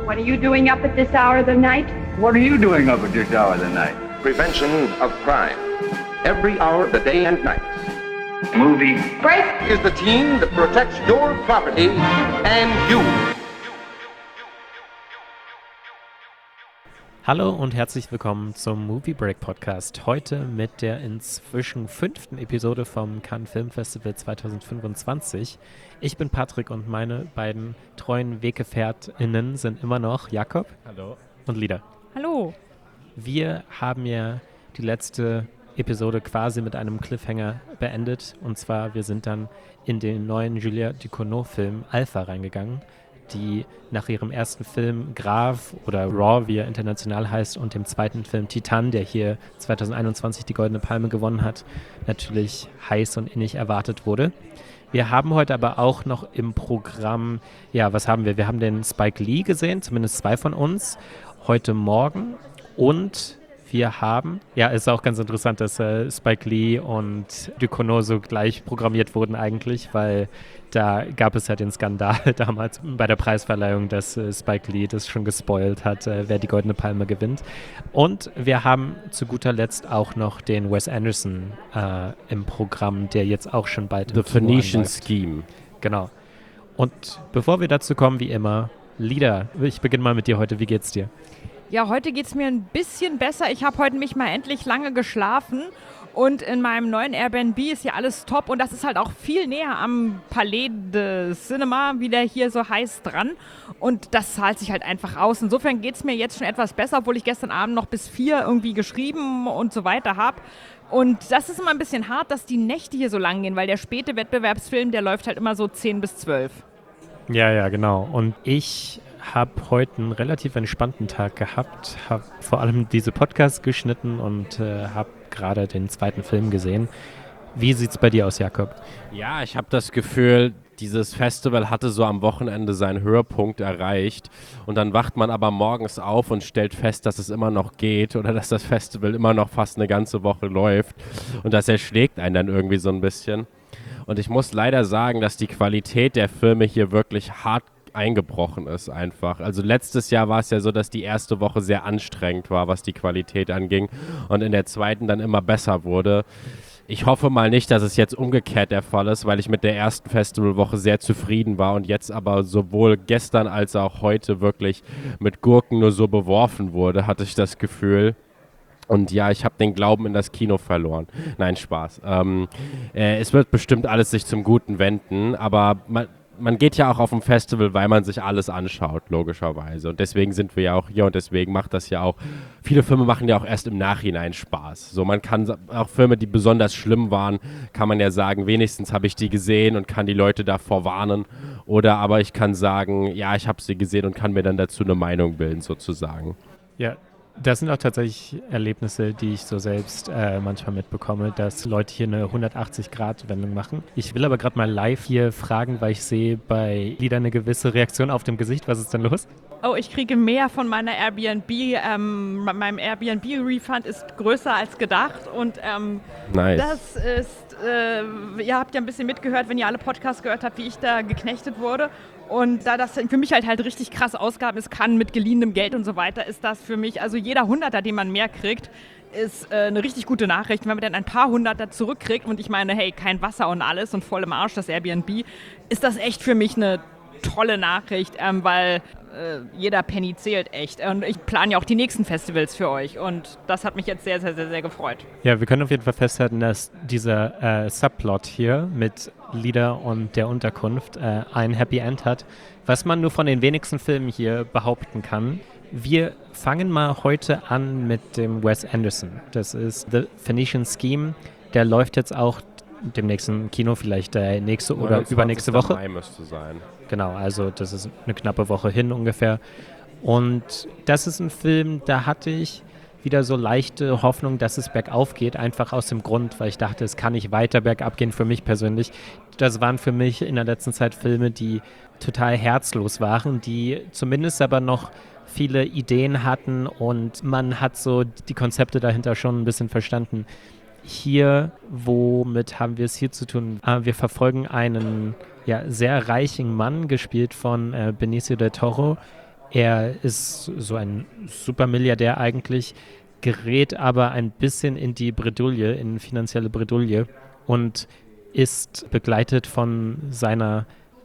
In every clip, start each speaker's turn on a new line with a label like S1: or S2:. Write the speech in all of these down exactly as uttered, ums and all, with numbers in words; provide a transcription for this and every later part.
S1: What are you doing up at this hour of the night?
S2: What are you doing up at this hour of the night?
S3: Prevention of crime. Every hour of the day and night.
S2: Movie
S1: Break!
S3: Is the team that protects your property and you.
S4: Hallo und herzlich willkommen zum Movie Break Podcast. Heute mit der inzwischen fünften Episode vom Cannes Film Festival zwanzig fünfundzwanzig. Ich bin Patrick und meine beiden treuen WeggefährtInnen sind immer noch Jakob.
S5: Hallo.
S4: Und Lida.
S6: Hallo.
S4: Wir haben ja die letzte Episode quasi mit einem Cliffhanger beendet. Und zwar, wir sind dann in den neuen Julia Ducournau-Film Alpha reingegangen, die nach ihrem ersten Film Grave oder Raw, wie er international heißt, und dem zweiten Film Titan, der hier zwanzig einundzwanzig die Goldene Palme gewonnen hat, natürlich heiß und innig erwartet wurde. Wir haben heute aber auch noch im Programm, ja, was haben wir? Wir haben den Spike Lee gesehen, zumindest zwei von uns, heute Morgen. Und wir haben, ja, ist auch ganz interessant, dass äh, Spike Lee und Ducournau so gleich programmiert wurden eigentlich, weil da gab es ja den Skandal damals bei der Preisverleihung, dass äh, Spike Lee das schon gespoilt hat, äh, wer die Goldene Palme gewinnt. Und wir haben zu guter Letzt auch noch den Wes Anderson äh, im Programm, der jetzt auch schon bald
S5: The
S4: im Kino
S5: Phoenician
S4: anläuft.
S5: Scheme.
S4: Genau. Und bevor wir dazu kommen, wie immer, Lida, ich beginne mal mit dir heute. Wie geht's dir?
S6: Ja, heute geht es mir ein bisschen besser. Ich habe heute mich mal endlich lange geschlafen und in meinem neuen Airbnb ist ja alles top und das ist halt auch viel näher am Palais de Cinema, wie der hier so heißt, dran und das zahlt sich halt einfach aus. Insofern geht es mir jetzt schon etwas besser, obwohl ich gestern Abend noch bis vier irgendwie geschrieben und so weiter habe. Und das ist immer ein bisschen hart, dass die Nächte hier so lang gehen, weil der späte Wettbewerbsfilm, der läuft halt immer so zehn bis zwölf.
S4: Ja, ja, genau. Und ich habe heute einen relativ entspannten Tag gehabt, habe vor allem diese Podcasts geschnitten und äh, habe gerade den zweiten Film gesehen. Wie sieht's bei dir aus, Jakob?
S5: Ja, ich habe das Gefühl, dieses Festival hatte so am Wochenende seinen Höhepunkt erreicht und dann wacht man aber morgens auf und stellt fest, dass es immer noch geht oder dass das Festival immer noch fast eine ganze Woche läuft und das erschlägt einen dann irgendwie so ein bisschen. Und ich muss leider sagen, dass die Qualität der Filme hier wirklich hart eingebrochen ist einfach. Also letztes Jahr war es ja so, dass die erste Woche sehr anstrengend war, was die Qualität anging und in der zweiten dann immer besser wurde. Ich hoffe mal nicht, dass es jetzt umgekehrt der Fall ist, weil ich mit der ersten Festivalwoche sehr zufrieden war und jetzt aber sowohl gestern als auch heute wirklich mit Gurken nur so beworfen wurde, hatte ich das Gefühl. Und ja, ich habe den Glauben in das Kino verloren. Nein, Spaß. Ähm, äh, es wird bestimmt alles sich zum Guten wenden, aber man, man geht ja auch auf ein Festival, weil man sich alles anschaut, logischerweise. Und deswegen sind wir ja auch hier und deswegen macht das ja auch, viele Filme machen ja auch erst im Nachhinein Spaß. So, man kann auch Filme, die besonders schlimm waren, kann man ja sagen, wenigstens habe ich die gesehen und kann die Leute davor warnen. Oder aber ich kann sagen, ja, ich habe sie gesehen und kann mir dann dazu eine Meinung bilden, sozusagen.
S4: Ja, das sind auch tatsächlich Erlebnisse, die ich so selbst äh, manchmal mitbekomme, dass Leute hier eine hundertachtzig-Grad-Wendung machen. Ich will aber gerade mal live hier fragen, weil ich sehe bei Lida eine gewisse Reaktion auf dem Gesicht. Was ist denn los?
S6: Oh, ich kriege mehr von meiner Airbnb. Ähm, meinem Airbnb-Refund ist größer als gedacht und ähm,
S5: Nice.
S6: das ist, äh, ihr habt ja ein bisschen mitgehört, wenn ihr alle Podcasts gehört habt, wie ich da geknechtet wurde. Und da das für mich halt halt richtig krass Ausgaben ist, kann mit geliehenem Geld und so weiter, ist das für mich, also jeder Hunderter, den man mehr kriegt, ist äh, eine richtig gute Nachricht. Wenn man dann ein paar Hunderter zurückkriegt und ich meine, hey, kein Wasser und alles und voll im Arsch das Airbnb, ist das echt für mich eine tolle Nachricht, ähm, weil äh, jeder Penny zählt echt. Und ich plane ja auch die nächsten Festivals für euch und das hat mich jetzt sehr, sehr, sehr, sehr gefreut.
S4: Ja, wir können auf jeden Fall festhalten, dass dieser äh, Subplot hier mit Lida und der Unterkunft äh, ein Happy End hat, was man nur von den wenigsten Filmen hier behaupten kann. Wir fangen mal heute an mit dem Wes Anderson. Das ist The Phoenician Scheme. Der läuft jetzt auch demnächst im Kino, vielleicht äh, nächste oder übernächste Woche.
S5: Mai müsste sein.
S4: Genau, also das ist eine knappe Woche hin ungefähr. Und das ist ein Film, da hatte ich wieder so leichte Hoffnung, dass es bergauf geht, einfach aus dem Grund, weil ich dachte, es kann nicht weiter bergab gehen für mich persönlich. Das waren für mich in der letzten Zeit Filme, die total herzlos waren, die zumindest aber noch viele Ideen hatten und man hat so die Konzepte dahinter schon ein bisschen verstanden. Hier, womit haben wir es hier zu tun? Äh, wir verfolgen einen ja, sehr reichen Mann, gespielt von äh, Benicio del Toro, Er ist so ein Supermilliardär eigentlich, gerät aber ein bisschen in die Bredouille, in finanzielle Bredouille und ist begleitet von seiner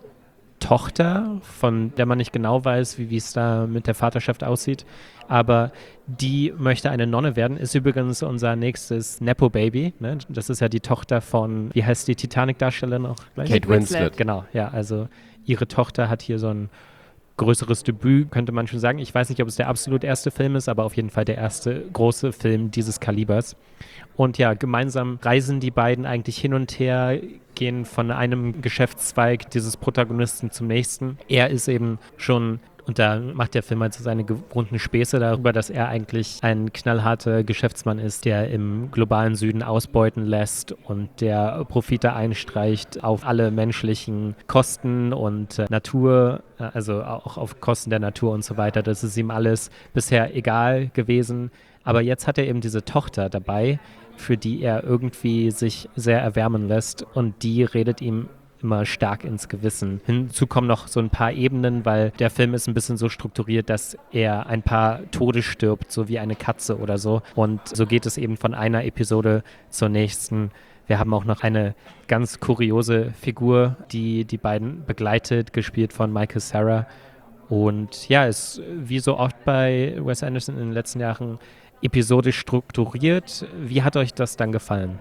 S4: Tochter, von der man nicht genau weiß, wie es da mit der Vaterschaft aussieht, aber die möchte eine Nonne werden, ist übrigens unser nächstes Nepo-Baby, ne? Das ist ja die Tochter von, wie heißt die Titanic-Darstellerin auch gleich?
S5: Kate Winslet.
S4: Genau, ja, also ihre Tochter hat hier so ein größeres Debüt, könnte man schon sagen. Ich weiß nicht, ob es der absolut erste Film ist, aber auf jeden Fall der erste große Film dieses Kalibers. Und ja, gemeinsam reisen die beiden eigentlich hin und her, gehen von einem Geschäftszweig dieses Protagonisten zum nächsten. Er ist eben schon, und da macht der Film halt so seine gewohnten Späße darüber, dass er eigentlich ein knallharter Geschäftsmann ist, der im globalen Süden ausbeuten lässt und der Profite einstreicht auf alle menschlichen Kosten und äh, Natur, äh, also auch auf Kosten der Natur und so weiter. Das ist ihm alles bisher egal gewesen. Aber jetzt hat er eben diese Tochter dabei, für die er irgendwie sich sehr erwärmen lässt und die redet ihm immer stark ins Gewissen. Hinzu kommen noch so ein paar Ebenen, weil der Film ist ein bisschen so strukturiert, dass er ein paar Tode stirbt, so wie eine Katze oder so. Und so geht es eben von einer Episode zur nächsten. Wir haben auch noch eine ganz kuriose Figur, die die beiden begleitet, gespielt von Michael Cera. Und ja, ist wie so oft bei Wes Anderson in den letzten Jahren episodisch strukturiert. Wie hat euch das dann gefallen?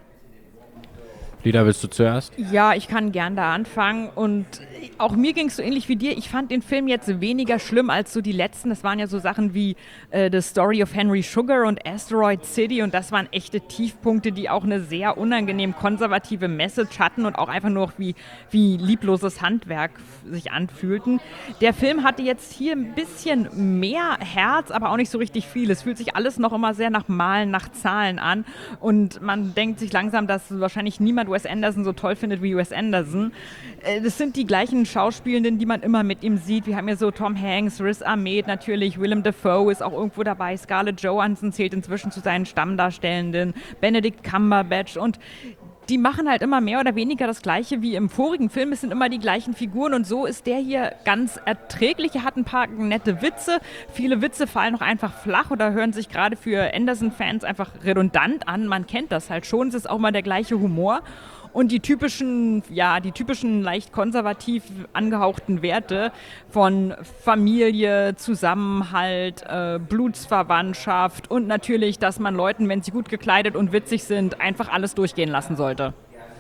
S5: Lida, willst du zuerst?
S6: Ja, ich kann gern da anfangen und auch mir ging es so ähnlich wie dir. Ich fand den Film jetzt weniger schlimm als so die letzten. Das waren ja so Sachen wie äh, The Story of Henry Sugar und Asteroid City und das waren echte Tiefpunkte, die auch eine sehr unangenehm konservative Message hatten und auch einfach nur wie, wie liebloses Handwerk sich anfühlten. Der Film hatte jetzt hier ein bisschen mehr Herz, aber auch nicht so richtig viel. Es fühlt sich alles noch immer sehr nach Malen, nach Zahlen an und man denkt sich langsam, dass wahrscheinlich niemand Wes Anderson so toll findet wie Wes Anderson. Das sind die gleichen Schauspielenden, die man immer mit ihm sieht. Wir haben ja so Tom Hanks, Riz Ahmed natürlich, Willem Dafoe ist auch irgendwo dabei, Scarlett Johansson zählt inzwischen zu seinen Stammdarstellenden, Benedict Cumberbatch und die machen halt immer mehr oder weniger das Gleiche wie im vorigen Film. Es sind immer die gleichen Figuren und so ist der hier ganz erträglich. Er hat ein paar nette Witze. Viele Witze fallen auch einfach flach oder hören sich gerade für Anderson-Fans einfach redundant an. Man kennt das halt schon. Es ist auch mal der gleiche Humor. Und die typischen, ja, die typischen leicht konservativ angehauchten Werte von Familie, Zusammenhalt, äh, Blutsverwandtschaft und natürlich, dass man Leuten, wenn sie gut gekleidet und witzig sind, einfach alles durchgehen lassen sollte.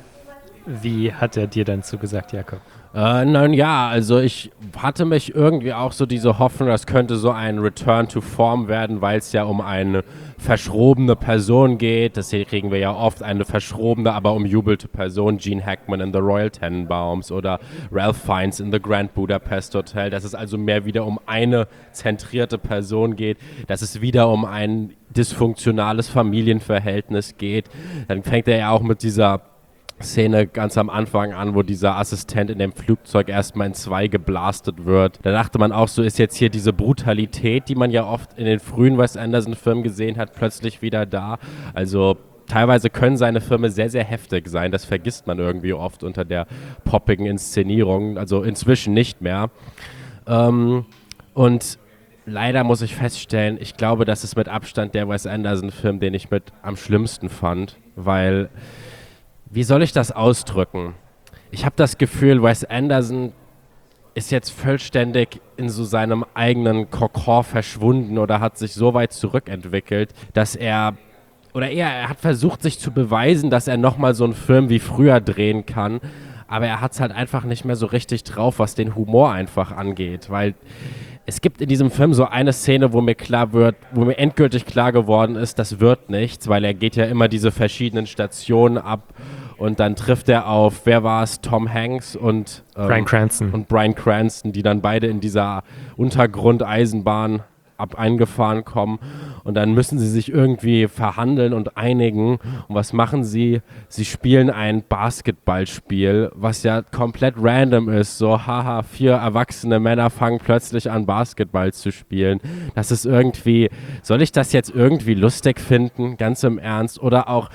S4: Wie hat er dir dann zugesagt, Jakob?
S5: Äh, nein, ja, also ich hatte mich irgendwie auch so diese Hoffnung, das könnte so ein Return to Form werden, weil es ja um eine verschrobene Person geht. Das hier kriegen wir ja oft, eine verschrobene, aber umjubelte Person. Gene Hackman in The Royal Tenenbaums oder Ralph Fiennes in The Grand Budapest Hotel. Dass es also mehr wieder um eine zentrierte Person geht, dass es wieder um ein dysfunktionales Familienverhältnis geht. Dann fängt er ja auch mit dieser Szene ganz am Anfang an, wo dieser Assistent in dem Flugzeug erstmal in zwei geblastet wird. Da dachte man auch so, ist jetzt hier diese Brutalität, die man ja oft in den frühen Wes Anderson-Filmen gesehen hat, plötzlich wieder da. Also teilweise können seine Filme sehr, sehr heftig sein. Das vergisst man irgendwie oft unter der poppigen Inszenierung. Also inzwischen nicht mehr. Ähm, und leider muss ich feststellen, ich glaube, das ist mit Abstand der Wes Anderson-Film, den ich mit am schlimmsten fand, weil wie soll ich das ausdrücken? Ich habe das Gefühl, Wes Anderson ist jetzt vollständig in so seinem eigenen Kokon verschwunden oder hat sich so weit zurückentwickelt, dass er, oder eher, er hat versucht, sich zu beweisen, dass er nochmal so einen Film wie früher drehen kann, aber er hat es halt einfach nicht mehr so richtig drauf, was den Humor einfach angeht, weil es gibt in diesem Film so eine Szene, wo mir klar wird, wo mir endgültig klar geworden ist, das wird nichts, weil er geht ja immer diese verschiedenen Stationen ab und dann trifft er auf, wer war es, Tom Hanks und, ähm,
S4: Bryan Cranston.
S5: und Bryan Cranston, die dann beide in dieser Untergrundeisenbahn ab eingefahren kommen und dann müssen sie sich irgendwie verhandeln und einigen. Und was machen sie? Sie spielen ein Basketballspiel, was ja komplett random ist. So, haha, vier erwachsene Männer fangen plötzlich an, Basketball zu spielen. Das ist irgendwie, soll ich das jetzt irgendwie lustig finden? Ganz im Ernst. Oder auch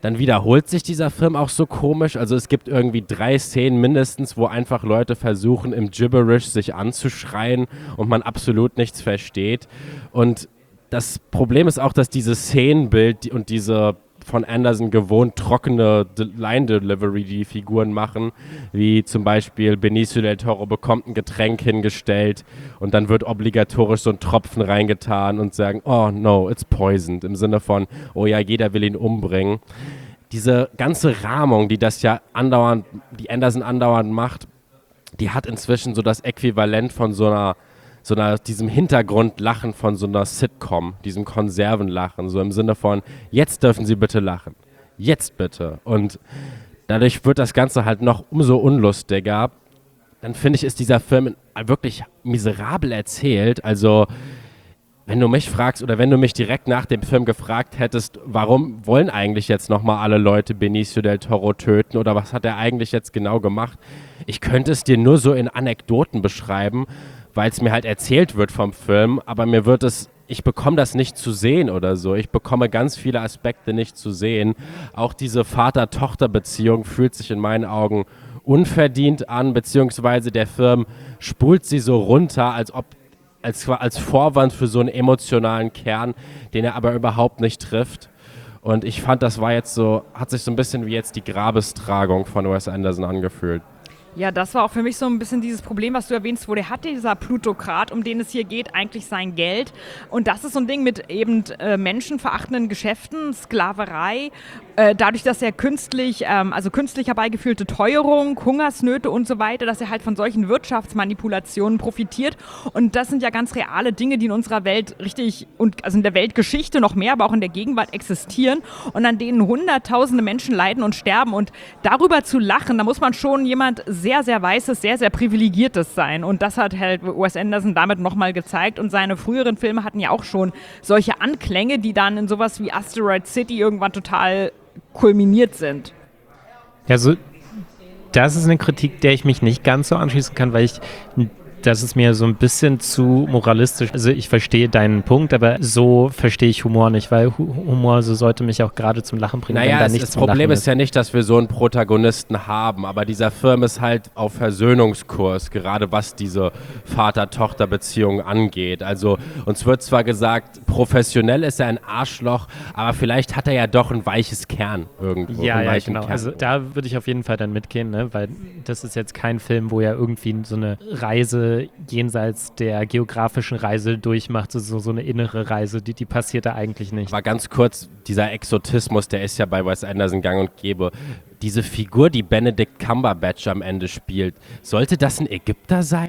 S5: dann wiederholt sich dieser Film auch so komisch. Also es gibt irgendwie drei Szenen mindestens, wo einfach Leute versuchen, im Gibberish sich anzuschreien und man absolut nichts versteht. Und das Problem ist auch, dass dieses Szenenbild und diese von Anderson gewohnt trockene De- Line-Delivery, die die Figuren machen, wie zum Beispiel Benicio del Toro bekommt ein Getränk hingestellt und dann wird obligatorisch so ein Tropfen reingetan und sagen, oh no, it's poisoned, im Sinne von, oh ja, jeder will ihn umbringen. Diese ganze Rahmung, die das ja andauernd, die Anderson andauernd macht, die hat inzwischen so das Äquivalent von so einer so einer, diesem Hintergrundlachen von so einer Sitcom, diesem Konservenlachen, so im Sinne von, jetzt dürfen Sie bitte lachen. Jetzt bitte. Und dadurch wird das Ganze halt noch umso unlustiger. Dann finde ich, ist dieser Film wirklich miserabel erzählt. Also, wenn du mich fragst oder wenn du mich direkt nach dem Film gefragt hättest, warum wollen eigentlich jetzt nochmal alle Leute Benicio del Toro töten oder was hat er eigentlich jetzt genau gemacht? Ich könnte es dir nur so in Anekdoten beschreiben, weil es mir halt erzählt wird vom Film, aber mir wird es, ich bekomme das nicht zu sehen oder so. Ich bekomme ganz viele Aspekte nicht zu sehen. Auch diese Vater-Tochter-Beziehung fühlt sich in meinen Augen unverdient an, beziehungsweise der Film spult sie so runter, als ob als, als Vorwand für so einen emotionalen Kern, den er aber überhaupt nicht trifft. Und ich fand, das war jetzt so, hat sich so ein bisschen wie jetzt die Grabestragung von Wes Anderson angefühlt.
S6: Ja, das war auch für mich so ein bisschen dieses Problem, was du erwähnst, wo der hat dieser Plutokrat, um den es hier geht, eigentlich sein Geld. Und das ist so ein Ding mit eben äh, menschenverachtenden Geschäften, Sklaverei, äh, dadurch, dass er künstlich, ähm, also künstlich herbeigeführte Teuerung, Hungersnöte und so weiter, dass er halt von solchen Wirtschaftsmanipulationen profitiert. Und das sind ja ganz reale Dinge, die in unserer Welt richtig, und also in der Weltgeschichte noch mehr, aber auch in der Gegenwart existieren und an denen hunderttausende Menschen leiden und sterben. Und darüber zu lachen, da muss man schon jemand sehr, sehr weißes, sehr, sehr privilegiertes sein. Und das hat halt Wes Anderson damit nochmal gezeigt. Und seine früheren Filme hatten ja auch schon solche Anklänge, die dann in sowas wie Asteroid City irgendwann total kulminiert sind.
S4: Ja, so, das ist eine Kritik, der ich mich nicht ganz so anschließen kann, weil ich, das ist mir so ein bisschen zu moralistisch. Also ich verstehe deinen Punkt, aber so verstehe ich Humor nicht, weil Humor so sollte mich auch gerade zum Lachen bringen,
S5: naja,
S4: wenn da
S5: es,
S4: nichts
S5: das
S4: zum
S5: Problem
S4: Lachen
S5: ist ja nicht, dass wir so einen Protagonisten haben, aber dieser Film ist halt auf Versöhnungskurs, gerade was diese Vater-Tochter-Beziehung angeht. Also uns wird zwar gesagt, professionell ist er ein Arschloch, aber vielleicht hat er ja doch ein weiches Kern irgendwo.
S4: Ja,
S5: einen
S4: ja,
S5: weichen
S4: genau.
S5: Kern.
S4: Also da würde ich auf jeden Fall dann mitgehen, ne? Weil das ist jetzt kein Film, wo er irgendwie so eine Reise jenseits der geografischen Reise durchmacht, so, so eine innere Reise, die, die passiert da eigentlich nicht.
S5: Aber ganz kurz, dieser Exotismus, der ist ja bei Wes Anderson gang und gäbe. Diese Figur, die Benedict Cumberbatch am Ende spielt, sollte das ein Ägypter sein?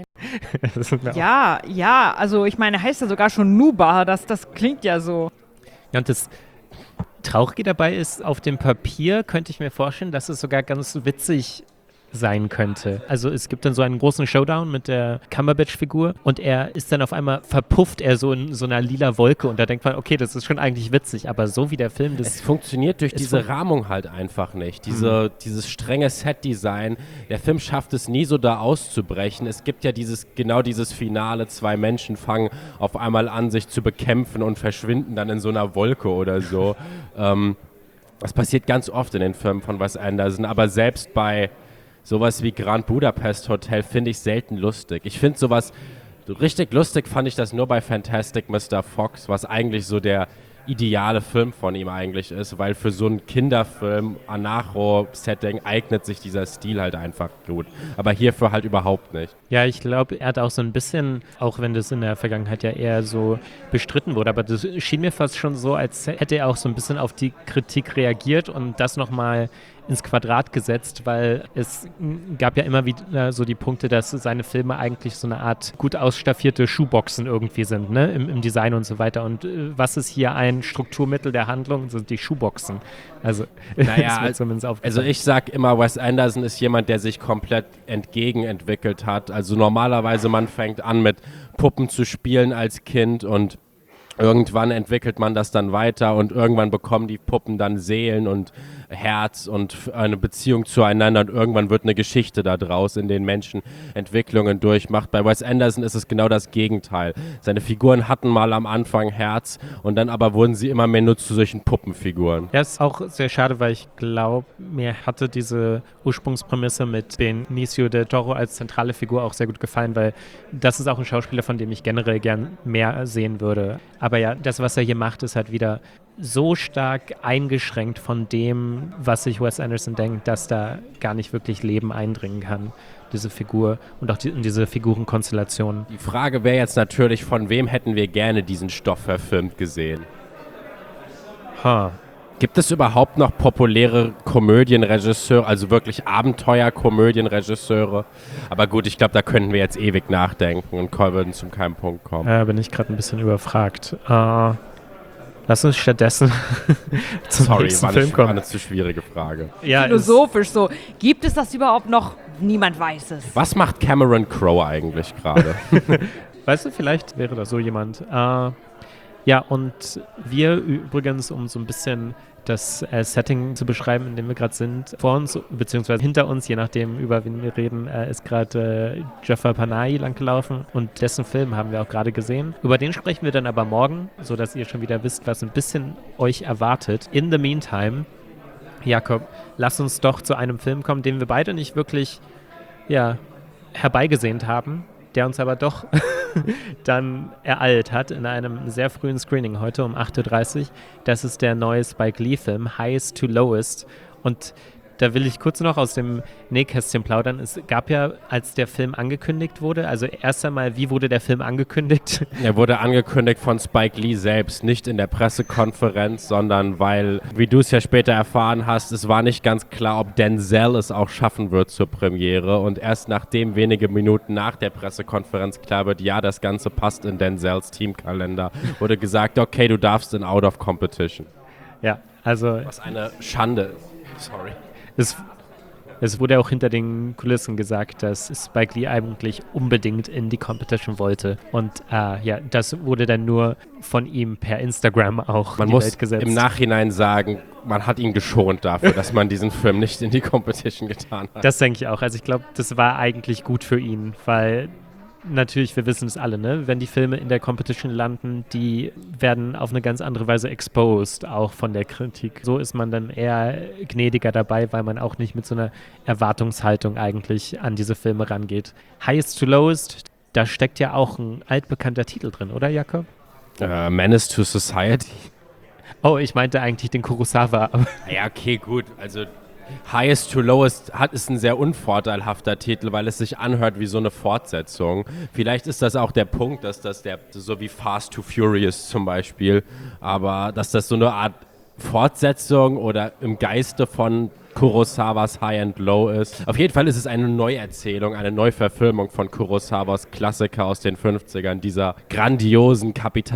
S6: Ja, ja, also ich meine, heißt ja sogar schon Nuba, das, das klingt ja so.
S4: Ja, und das Traurige dabei ist, auf dem Papier könnte ich mir vorstellen, dass es sogar ganz witzig sein könnte. Also es gibt dann so einen großen Showdown mit der Cumberbatch-Figur und er ist dann auf einmal, verpufft er so in so einer lila Wolke und da denkt man, okay, das ist schon eigentlich witzig, aber so wie der Film das...
S5: Es funktioniert durch
S4: es
S5: diese
S4: fun-
S5: Rahmung halt einfach nicht. Diese, mhm. Dieses strenge Set-Design, der Film schafft es nie so da auszubrechen. Es gibt ja dieses, genau dieses Finale, zwei Menschen fangen auf einmal an, sich zu bekämpfen und verschwinden dann in so einer Wolke oder so. ähm, das passiert ganz oft in den Filmen von Wes Anderson, aber selbst bei sowas wie Grand Budapest Hotel finde ich selten lustig. Ich finde sowas, richtig lustig fand ich das nur bei Fantastic Mister Fox, was eigentlich so der ideale Film von ihm eigentlich ist, weil für so einen Kinderfilm, Anarcho-Setting eignet sich dieser Stil halt einfach gut. Aber hierfür halt überhaupt nicht.
S4: Ja, ich glaube, er hat auch so ein bisschen, auch wenn das in der Vergangenheit ja eher so bestritten wurde, aber das schien mir fast schon so, als hätte er auch so ein bisschen auf die Kritik reagiert und das nochmal ins Quadrat gesetzt, weil es gab ja immer wieder so die Punkte, dass seine Filme eigentlich so eine Art gut ausstaffierte Schuhboxen irgendwie sind, ne, im, im Design und so weiter. Und äh, was ist hier ein Strukturmittel der Handlung? Sind die Schuhboxen. Also,
S5: naja,
S4: ist mir zumindest aufgefallen.
S5: Also ich sag immer, Wes Anderson ist jemand, der sich komplett entgegenentwickelt hat. Also normalerweise man fängt an mit Puppen zu spielen als Kind und Irgendwann entwickelt man das dann weiter und irgendwann bekommen die Puppen dann Seelen und Herz und eine Beziehung zueinander und irgendwann wird eine Geschichte da draus, in denen Menschen Entwicklungen durchmacht. Bei Wes Anderson ist es genau das Gegenteil. Seine Figuren hatten mal am Anfang Herz und dann aber wurden sie immer mehr nur zu solchen Puppenfiguren.
S4: Ja, ist auch sehr schade, weil ich glaube, mir hatte diese Ursprungsprämisse mit Benicio del Toro als zentrale Figur auch sehr gut gefallen, weil das ist auch ein Schauspieler, von dem ich generell gern mehr sehen würde. Aber ja, das, was er hier macht, ist halt wieder so stark eingeschränkt von dem, was sich Wes Anderson denkt, dass da gar nicht wirklich Leben eindringen kann, diese Figur und auch die, diese Figurenkonstellation.
S5: Die Frage wäre jetzt natürlich, von wem hätten wir gerne diesen Stoff verfilmt gesehen?
S4: Huh.
S5: Gibt es überhaupt noch populäre Komödienregisseure, also wirklich Abenteuer-Komödienregisseure? Aber gut, ich glaube, da könnten wir jetzt ewig nachdenken und würden zum keinen Punkt kommen.
S4: Äh, bin ich gerade ein bisschen überfragt. Äh, lass uns stattdessen zum
S5: Sorry,
S4: nächsten
S5: war
S4: Film
S5: eine,
S4: kommen.
S5: war eine zu schwierige Frage.
S4: Ja,
S6: Philosophisch so. Gibt es das überhaupt noch? Niemand weiß es.
S5: Was macht Cameron Crowe eigentlich gerade?
S4: Weißt du, vielleicht wäre da so jemand. Äh, ja, und wir übrigens, um so ein bisschen das äh, Setting zu beschreiben, in dem wir gerade sind, vor uns, beziehungsweise hinter uns, je nachdem, über wen wir reden, äh, ist gerade äh, Jafar Panahi langgelaufen und dessen Film haben wir auch gerade gesehen. Über den sprechen wir dann aber morgen, sodass ihr schon wieder wisst, was ein bisschen euch erwartet. In the meantime, Jakob, lass uns doch zu einem Film kommen, den wir beide nicht wirklich, ja, herbeigesehnt haben, der uns aber doch dann ereilt hat in einem sehr frühen Screening heute um acht Uhr dreißig. Das ist der neue Spike Lee-Film, Highest to Lowest. Und da will ich kurz noch aus dem Nähkästchen plaudern. Es gab ja, als der Film angekündigt wurde, also erst einmal, wie wurde der Film angekündigt?
S5: Er wurde angekündigt von Spike Lee selbst, nicht in der Pressekonferenz, sondern weil, wie du es ja später erfahren hast, es war nicht ganz klar, ob Denzel es auch schaffen wird zur Premiere. Und erst nachdem wenige Minuten nach der Pressekonferenz klar wird, ja, das Ganze passt in Denzels Teamkalender, wurde gesagt, okay, du darfst in Out of Competition.
S4: Ja, also...
S5: Was eine Schande ist. Sorry.
S4: Es, es wurde auch hinter den Kulissen gesagt, dass Spike Lee eigentlich unbedingt in die Competition wollte. Und äh, ja, das wurde dann nur von ihm per Instagram auch
S5: man
S4: in die
S5: muss
S4: Welt gesetzt.
S5: Im Nachhinein sagen, man hat ihn geschont dafür, dass man diesen Film nicht in die Competition getan hat.
S4: Das denke ich auch. Also ich glaube, das war eigentlich gut für ihn, weil natürlich, wir wissen es alle, ne? Wenn die Filme in der Competition landen, die werden auf eine ganz andere Weise exposed, auch von der Kritik. So ist man dann eher gnädiger dabei, weil man auch nicht mit so einer Erwartungshaltung eigentlich an diese Filme rangeht. Highest to Lowest, da steckt ja auch ein altbekannter Titel drin, oder Jakob?
S5: Äh, Menace to Society.
S4: Oh, ich meinte eigentlich den Kurosawa. Aber
S5: Ja, okay, gut. Also Highest to Lowest hat, ist ein sehr unvorteilhafter Titel, weil es sich anhört wie so eine Fortsetzung. Vielleicht ist das auch der Punkt, dass das der, so wie Fast to Furious zum Beispiel, aber dass das so eine Art Fortsetzung oder im Geiste von Kurosawas High and Low ist. Auf jeden Fall ist es eine Neuerzählung, eine Neuverfilmung von Kurosawas Klassiker aus den fünfzigern, dieser grandiosen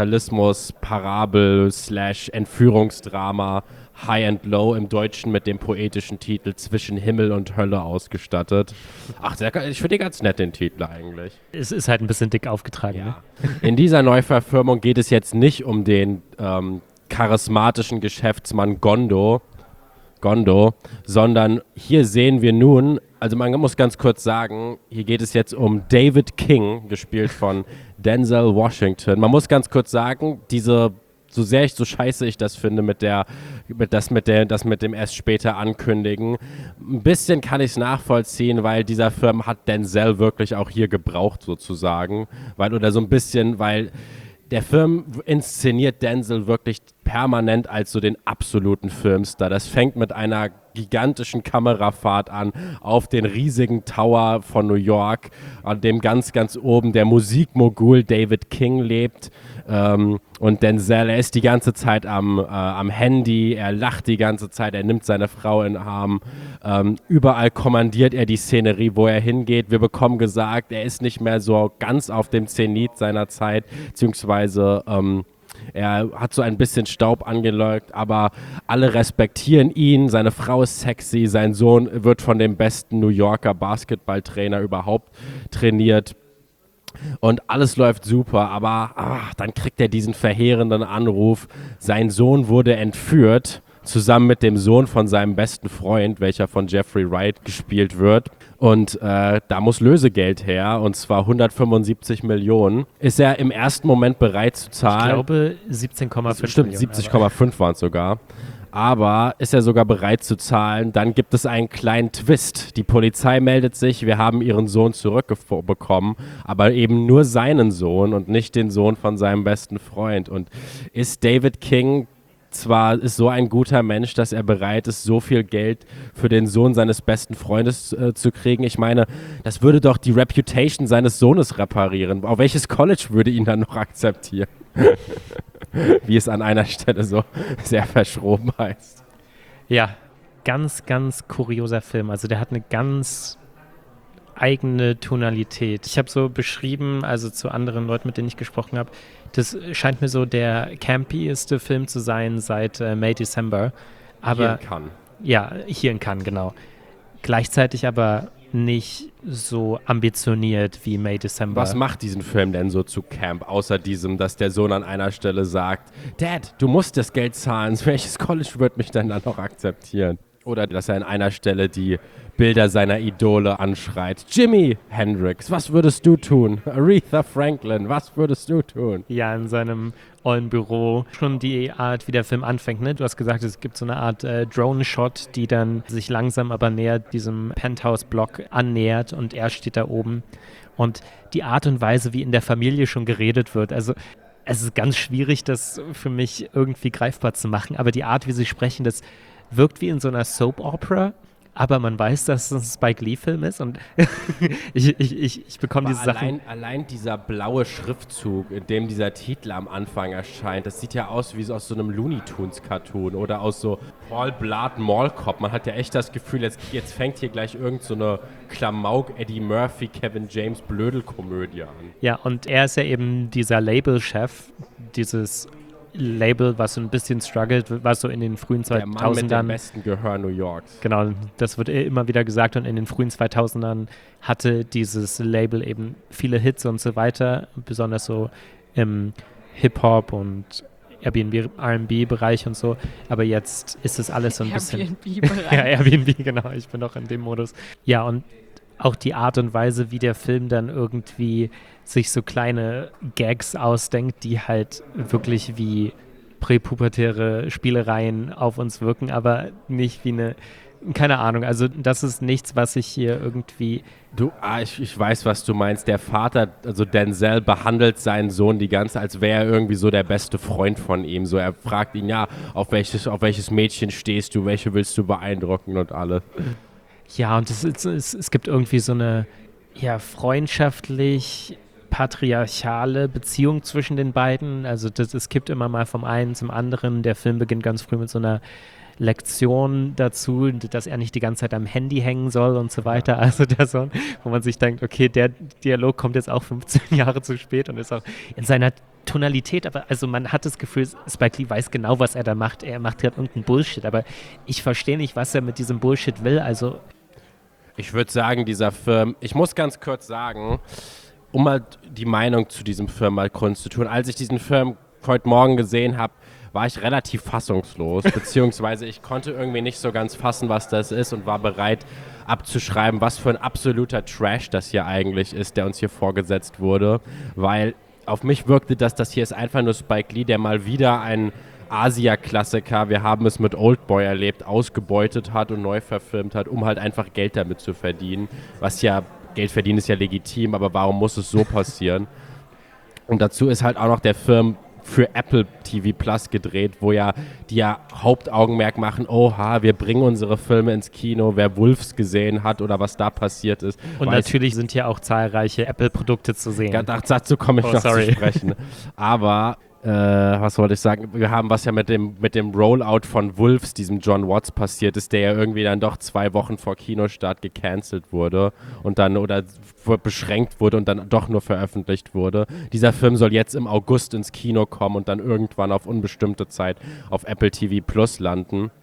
S5: Kapitalismus-Parabel slash Entführungsdrama High and Low, im Deutschen mit dem poetischen Titel Zwischen Himmel und Hölle ausgestattet. Ach, der, ich finde den ganz nett, den Titel eigentlich.
S4: es ist halt ein bisschen dick aufgetragen.
S5: Ja.
S4: Ne?
S5: In dieser Neuverfilmung geht es jetzt nicht um den ähm, charismatischen Geschäftsmann Gondo, Gondo, sondern hier sehen wir nun, also man muss ganz kurz sagen, hier geht es jetzt um David King, gespielt von Denzel Washington. Man muss ganz kurz sagen, diese, so sehr ich, so scheiße ich das finde mit der, mit das mit der, das mit dem erst später ankündigen, ein bisschen kann ich es nachvollziehen, weil dieser Film hat Denzel wirklich auch hier gebraucht sozusagen, weil, oder so ein bisschen, weil der Film inszeniert Denzel wirklich permanent als so den absoluten Filmstar. Das fängt mit einer gigantischen Kamerafahrt an auf den riesigen Tower von New York, an dem ganz, ganz oben der Musikmogul David King lebt. Ähm, und Denzel, er ist die ganze Zeit am, äh, am Handy, er lacht die ganze Zeit, er nimmt seine Frau in den Arm. Ähm, überall kommandiert er die Szenerie, wo er hingeht. Wir bekommen gesagt, er ist nicht mehr so ganz auf dem Zenit seiner Zeit, beziehungsweise ähm, er hat so ein bisschen Staub angelegt, aber alle respektieren ihn. Seine Frau ist sexy, sein Sohn wird von dem besten New Yorker Basketballtrainer überhaupt trainiert. und alles läuft super, aber ach, dann kriegt er diesen verheerenden Anruf, sein Sohn wurde entführt, zusammen mit dem Sohn von seinem besten Freund, welcher von Jeffrey Wright gespielt wird. Und äh, da muss Lösegeld her, und zwar hundertfünfundsiebzig Millionen. Ist er im ersten Moment bereit zu zahlen?
S4: Ich glaube siebzehn Komma fünf
S5: Stimmt,
S4: Millionen.
S5: siebzig Komma fünf waren es sogar. Aber ist er sogar bereit zu zahlen? Dann gibt es einen kleinen Twist. Die Polizei meldet sich, wir haben ihren Sohn zurückbekommen, aber eben nur seinen Sohn und nicht den Sohn von seinem besten Freund. Und ist David King zwar ist so ein guter Mensch, dass er bereit ist, so viel Geld für den Sohn seines besten Freundes äh, zu kriegen. Ich meine, das würde doch die Reputation seines Sohnes reparieren. Auf welches College würde ihn dann noch akzeptieren? Wie es an einer Stelle so sehr verschroben heißt.
S4: Ja, ganz, ganz kurioser Film. Also der hat eine ganz eigene Tonalität. Ich habe so beschrieben, also zu anderen Leuten, mit denen ich gesprochen habe, das scheint mir so der campieste Film zu sein seit äh, May December. Aber,
S5: hier in Cannes.
S4: Ja, hier in Cannes, genau. Gleichzeitig aber nicht so ambitioniert wie May December.
S5: Was macht diesen Film denn so zu Camp, außer diesem, dass der Sohn an einer Stelle sagt, Dad, du musst das Geld zahlen, welches College wird mich denn dann noch akzeptieren? Oder dass er an einer Stelle die Bilder seiner Idole anschreit. Jimi Hendrix, was würdest du tun? Aretha Franklin, was würdest du tun?
S4: Ja, in seinem ollen Büro. Schon die Art, wie der Film anfängt, ne? Du hast gesagt, es gibt so eine Art äh, Drone-Shot, die dann sich langsam aber näher diesem Penthouse-Block annähert und er steht da oben. Und die Art und Weise, wie in der Familie schon geredet wird, also es ist ganz schwierig, das für mich irgendwie greifbar zu machen, aber die Art, wie sie sprechen, das wirkt wie in so einer Soap-Opera, aber man weiß, dass es ein Spike Lee-Film ist und ich, ich, ich, ich bekomme diese
S5: allein,
S4: Sachen.
S5: Allein dieser blaue Schriftzug, in dem dieser Titel am Anfang erscheint, das sieht ja aus wie aus so einem Looney Tunes-Cartoon oder aus so Paul Blart Mall Cop. Man hat ja echt das Gefühl, jetzt, jetzt fängt hier gleich irgend so eine Klamauk Eddie Murphy, Kevin James Blödelkomödie an.
S4: Ja, und er ist ja eben dieser Label-Chef, dieses Label, was so ein bisschen struggelt, was so in den frühen zweitausendern.
S5: Der Mann mit dem besten Gehör New Yorks.
S4: Genau, das wird immer wieder gesagt und in den frühen zweitausendern hatte dieses Label eben viele Hits und so weiter, besonders so im Hip-Hop und Airbnb, R and B-Bereich und so, aber jetzt ist es alles so ein bisschen...
S6: Airbnb-Bereich.
S4: Ja, Airbnb, genau, ich bin noch in dem Modus. Ja, und auch die Art und Weise, wie der Film dann irgendwie sich so kleine Gags ausdenkt, die halt wirklich wie präpubertäre Spielereien auf uns wirken, aber nicht wie eine, keine Ahnung, also das ist nichts, was ich hier irgendwie...
S5: Du, ah, ich, ich weiß, was du meinst. Der Vater, also Denzel, behandelt seinen Sohn die ganze, als wäre er irgendwie so der beste Freund von ihm. So, er fragt ihn, ja, auf welches, auf welches Mädchen stehst du, welche willst du beeindrucken und alles.
S4: Ja, und es, es, es, es gibt irgendwie so eine ja, freundschaftlich patriarchale Beziehung zwischen den beiden. Also das, es kippt immer mal vom einen zum anderen. Der Film beginnt ganz früh mit so einer Lektion dazu, dass er nicht die ganze Zeit am Handy hängen soll und so weiter. Also der Sohn, wo man sich denkt, okay, der Dialog kommt jetzt auch fünfzehn Jahre zu spät und ist auch in seiner Tonalität, aber also man hat das Gefühl, Spike Lee weiß genau, was er da macht. Er macht gerade irgendeinen Bullshit, aber ich verstehe nicht, was er mit diesem Bullshit will. Also
S5: ich würde sagen, dieser Film, ich muss ganz kurz sagen, um mal die Meinung zu diesem Film mal kundzutun. Als ich diesen Film heute Morgen gesehen habe, war ich relativ fassungslos, beziehungsweise ich konnte irgendwie nicht so ganz fassen, was das ist und war bereit abzuschreiben, was für ein absoluter Trash das hier eigentlich ist, der uns hier vorgesetzt wurde, weil auf mich wirkte das, das hier ist einfach nur Spike Lee, der mal wieder einen Asia-Klassiker, wir haben es mit Oldboy erlebt, ausgebeutet hat und neu verfilmt hat, um halt einfach Geld damit zu verdienen, was ja, Geld verdienen ist ja legitim, aber warum muss es so passieren? Und dazu ist halt auch noch der Film für Apple T V Plus gedreht, wo ja die ja Hauptaugenmerk machen, oha, wir bringen unsere Filme ins Kino, wer Wolves gesehen hat oder was da passiert ist.
S4: Und natürlich sind hier auch zahlreiche Apple-Produkte zu sehen.
S5: Ja, dazu komme ich
S4: oh,
S5: noch
S4: sorry.
S5: zu sprechen. Aber Äh, was wollte ich sagen? Wir haben, was ja mit dem, mit dem Rollout von Wolves, diesem John Watts, passiert ist, der ja irgendwie dann doch zwei Wochen vor Kinostart gecancelt wurde und dann oder beschränkt wurde und dann doch nur veröffentlicht wurde. Dieser Film soll jetzt im August ins Kino kommen und dann irgendwann auf unbestimmte Zeit auf Apple T V Plus landen.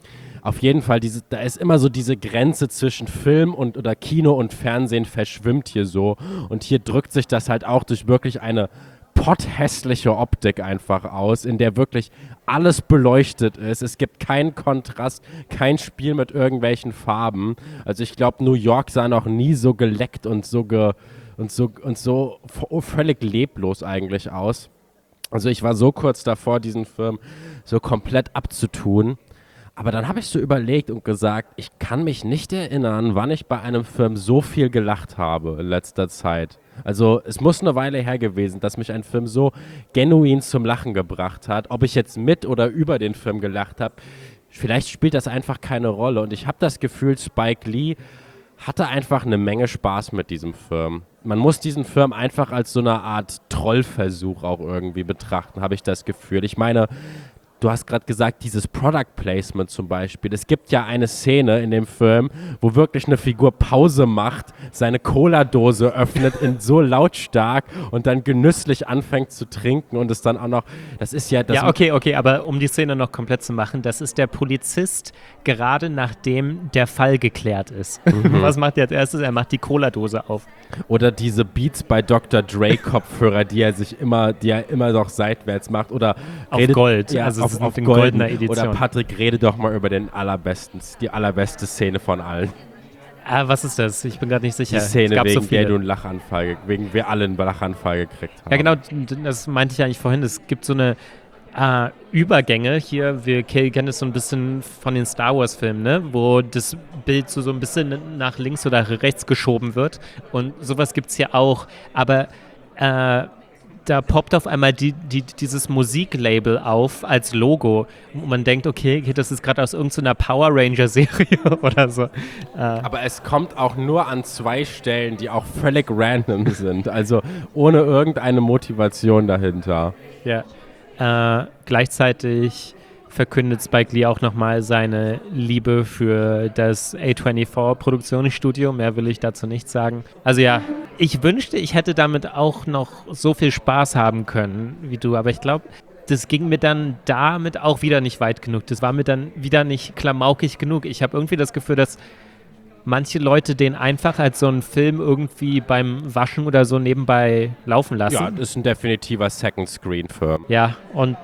S5: Auf jeden Fall, diese, da ist immer so diese Grenze zwischen Film und oder Kino und Fernsehen verschwimmt hier so. Und hier drückt sich das halt auch durch wirklich eine potthässliche Optik einfach aus, in der wirklich alles beleuchtet ist. Es gibt keinen Kontrast, kein Spiel mit irgendwelchen Farben. Also ich glaube, New York sah noch nie so geleckt und so ge, und so und so f- völlig leblos eigentlich aus. Also ich war so kurz davor, diesen Film so komplett abzutun. Aber dann habe ich so überlegt und gesagt, ich kann mich nicht erinnern, wann ich bei einem Film so viel gelacht habe in letzter Zeit. Also es muss eine Weile her gewesen, dass mich ein Film so genuin zum Lachen gebracht hat. Ob ich jetzt mit oder über den Film gelacht habe, vielleicht spielt das einfach keine Rolle. Und ich habe das Gefühl, Spike Lee hatte einfach eine Menge Spaß mit diesem Film. Man muss diesen Film einfach als so eine Art Trollversuch auch irgendwie betrachten, habe ich das Gefühl. Ich meine, du hast gerade gesagt, dieses Product Placement zum Beispiel. Es gibt ja eine Szene in dem Film, wo wirklich eine Figur Pause macht, seine Cola-Dose öffnet in so lautstark und dann genüsslich anfängt zu trinken und es dann auch noch, das ist ja... Das
S4: ja, okay, okay, aber um die Szene noch komplett zu machen, das ist der Polizist, gerade nachdem der Fall geklärt ist. Mhm. Was macht er als erstes? Er macht die Cola-Dose auf.
S5: Oder diese Beats bei Doktor Dre Kopfhörer, die er sich immer, die er immer noch seitwärts macht. Oder
S4: auf
S5: redet,
S4: Gold,
S5: ja,
S4: also
S5: auf, auf
S4: in
S5: golden.
S4: goldener Edition.
S5: Oder Patrick, rede doch mal über den allerbesten, die allerbeste Szene von allen.
S4: Ah, was ist das? Ich bin gerade nicht sicher.
S5: Die Szene, wegen
S4: so
S5: der du einen Lachanfall, wegen wir alle einen Lachanfall gekriegt haben.
S4: Ja, genau, das meinte ich eigentlich vorhin. Es gibt so eine äh, Übergänge hier. Wir kennen es so ein bisschen von den Star Wars Filmen, ne? Wo das Bild so, so ein bisschen nach links oder rechts geschoben wird. Und sowas gibt es hier auch. Aber äh, da poppt auf einmal die, die, dieses Musiklabel auf als Logo. Und man denkt, okay, das ist gerade aus irgendeiner Power Ranger-Serie oder so. Äh,
S5: Aber es kommt auch nur an zwei Stellen, die auch völlig random sind. Also ohne irgendeine Motivation dahinter.
S4: Ja. Äh, gleichzeitig verkündet Spike Lee auch nochmal seine Liebe für das A vierundzwanzig Produktionsstudio. Mehr will ich dazu nicht sagen. Also ja, ich wünschte, ich hätte damit auch noch so viel Spaß haben können wie du, aber ich glaube, das ging mir dann damit auch wieder nicht weit genug. Das war mir dann wieder nicht klamaukig genug. Ich habe irgendwie das Gefühl, dass manche Leute den einfach als so einen Film irgendwie beim Waschen oder so nebenbei laufen lassen.
S5: Ja, das ist ein definitiver Second-Screen-Film.
S4: Ja, und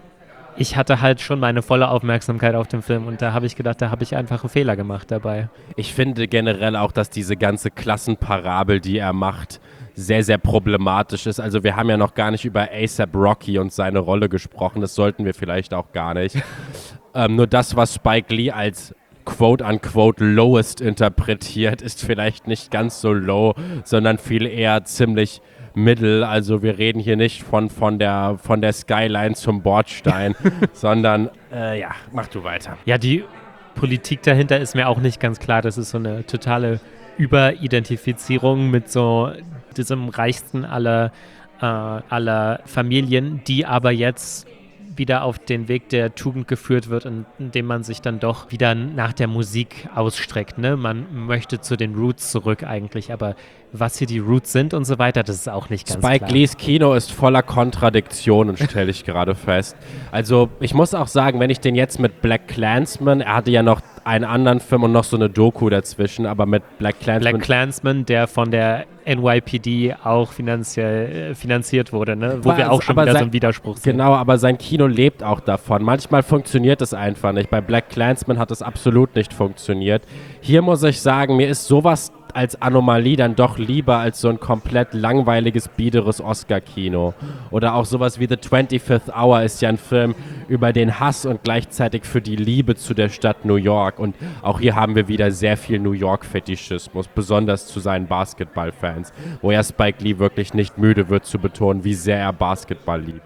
S4: ich hatte halt schon meine volle Aufmerksamkeit auf den Film und da habe ich gedacht, da habe ich einfach einen Fehler gemacht dabei.
S5: Ich finde generell auch, dass diese ganze Klassenparabel, die er macht, sehr, sehr problematisch ist. Also wir haben ja noch gar nicht über A$AP Rocky und seine Rolle gesprochen, das sollten wir vielleicht auch gar nicht. ähm, nur das, was Spike Lee als quote-unquote lowest interpretiert, ist vielleicht nicht ganz so low, sondern viel eher ziemlich middle. Also wir reden hier nicht von, von, der, von der Skyline zum Bordstein, sondern, äh, ja, mach du weiter.
S4: Ja, die Politik dahinter ist mir auch nicht ganz klar. Das ist so eine totale Überidentifizierung mit so diesem reichsten aller, äh, aller Familien, die aber jetzt wieder auf den Weg der Tugend geführt wird, in, indem man sich dann doch wieder nach der Musik ausstreckt. Ne? Man möchte zu den Roots zurück eigentlich, aber was hier die Roots sind und so weiter, das ist auch nicht ganz
S5: Spike
S4: klar.
S5: Lees Kino ist voller Kontradiktionen, stelle ich gerade fest. Also ich muss auch sagen, wenn ich den jetzt mit Black Klansman, er hatte ja noch einen anderen Film und noch so eine Doku dazwischen, aber mit Black Klansman...
S4: Black Klansman, der von der N Y P D auch finanziell, äh, finanziert wurde, ne? Wo
S5: aber,
S4: wir auch schon wieder
S5: sein,
S4: so einen Widerspruch sehen.
S5: Genau, aber sein Kino lebt auch davon. Manchmal funktioniert es einfach nicht. Bei Black Klansman hat es absolut nicht funktioniert. Hier muss ich sagen, mir ist sowas als Anomalie dann doch lieber als so ein komplett langweiliges, biederes Oscar-Kino. Oder auch sowas wie The twenty-fifth Hour ist ja ein Film über den Hass und gleichzeitig für die Liebe zu der Stadt New York. Und auch hier haben wir wieder sehr viel New York-Fetischismus, besonders zu seinen Basketballfans, wo ja Spike Lee wirklich nicht müde wird zu betonen, wie sehr er Basketball liebt.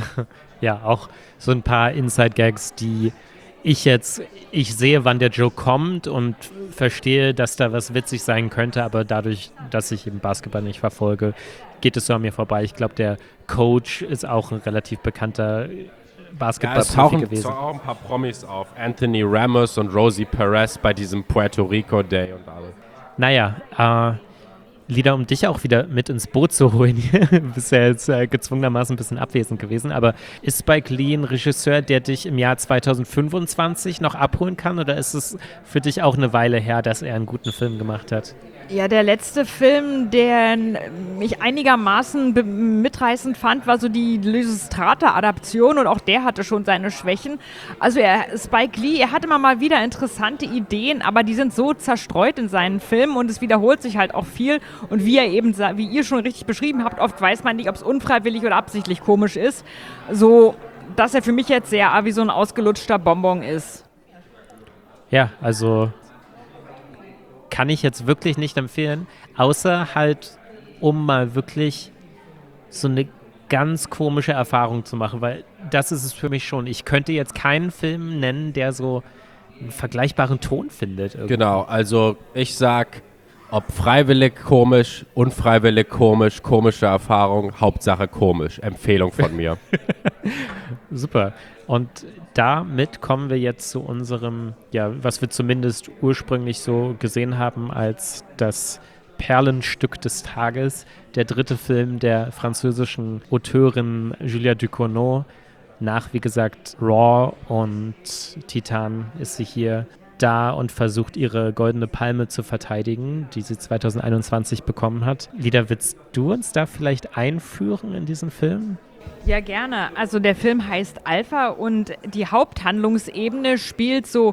S4: Ja, auch so ein paar Inside-Gags, die ich jetzt, ich sehe, wann der Joke kommt und verstehe, dass da was witzig sein könnte, aber dadurch, dass ich eben Basketball nicht verfolge, geht es so an mir vorbei. Ich glaube, der Coach ist auch ein relativ bekannter Basketballprofi
S5: ja,
S4: gewesen.
S5: Es tauchen auch ein paar Promis auf. Anthony Ramos und Rosie Perez bei diesem Puerto Rico Day und alles.
S4: Naja, äh, Lieder, um dich auch wieder mit ins Boot zu holen. Du bist ja jetzt äh, gezwungenermaßen ein bisschen abwesend gewesen, aber ist Spike Lee ein Regisseur, der dich im Jahr zwanzig fünfundzwanzig noch abholen kann, oder ist es für dich auch eine Weile her, dass er einen guten Film gemacht hat?
S6: Ja, der letzte Film, der mich einigermaßen be- mitreißend fand, war so die Lysistrata-Adaption, und auch der hatte schon seine Schwächen. Also er, Spike Lee, er hatte immer mal wieder interessante Ideen, aber die sind so zerstreut in seinen Filmen und es wiederholt sich halt auch viel. Und wie er eben, sa- wie ihr schon richtig beschrieben habt, oft weiß man nicht, ob es unfreiwillig oder absichtlich komisch ist. So, dass er für mich jetzt sehr wie so ein ausgelutschter Bonbon ist.
S4: Ja, also kann ich jetzt wirklich nicht empfehlen, außer halt, um mal wirklich so eine ganz komische Erfahrung zu machen, weil das ist es für mich schon. Ich könnte jetzt keinen Film nennen, der so einen vergleichbaren Ton findet. Irgendwie.
S5: Genau, also ich sag, ob freiwillig komisch, unfreiwillig komisch, komische Erfahrung, Hauptsache komisch. Empfehlung von mir.
S4: Super. Und damit kommen wir jetzt zu unserem, ja, was wir zumindest ursprünglich so gesehen haben als das Perlenstück des Tages, der dritte Film der französischen Autorin Julia Ducournau. Nach, wie gesagt, Raw und Titan ist sie hier da und versucht, ihre goldene Palme zu verteidigen, die sie zwanzig einundzwanzig bekommen hat. Lida, willst du uns da vielleicht einführen in diesen Film?
S6: Ja, gerne. Also der Film heißt Alpha und die Haupthandlungsebene spielt so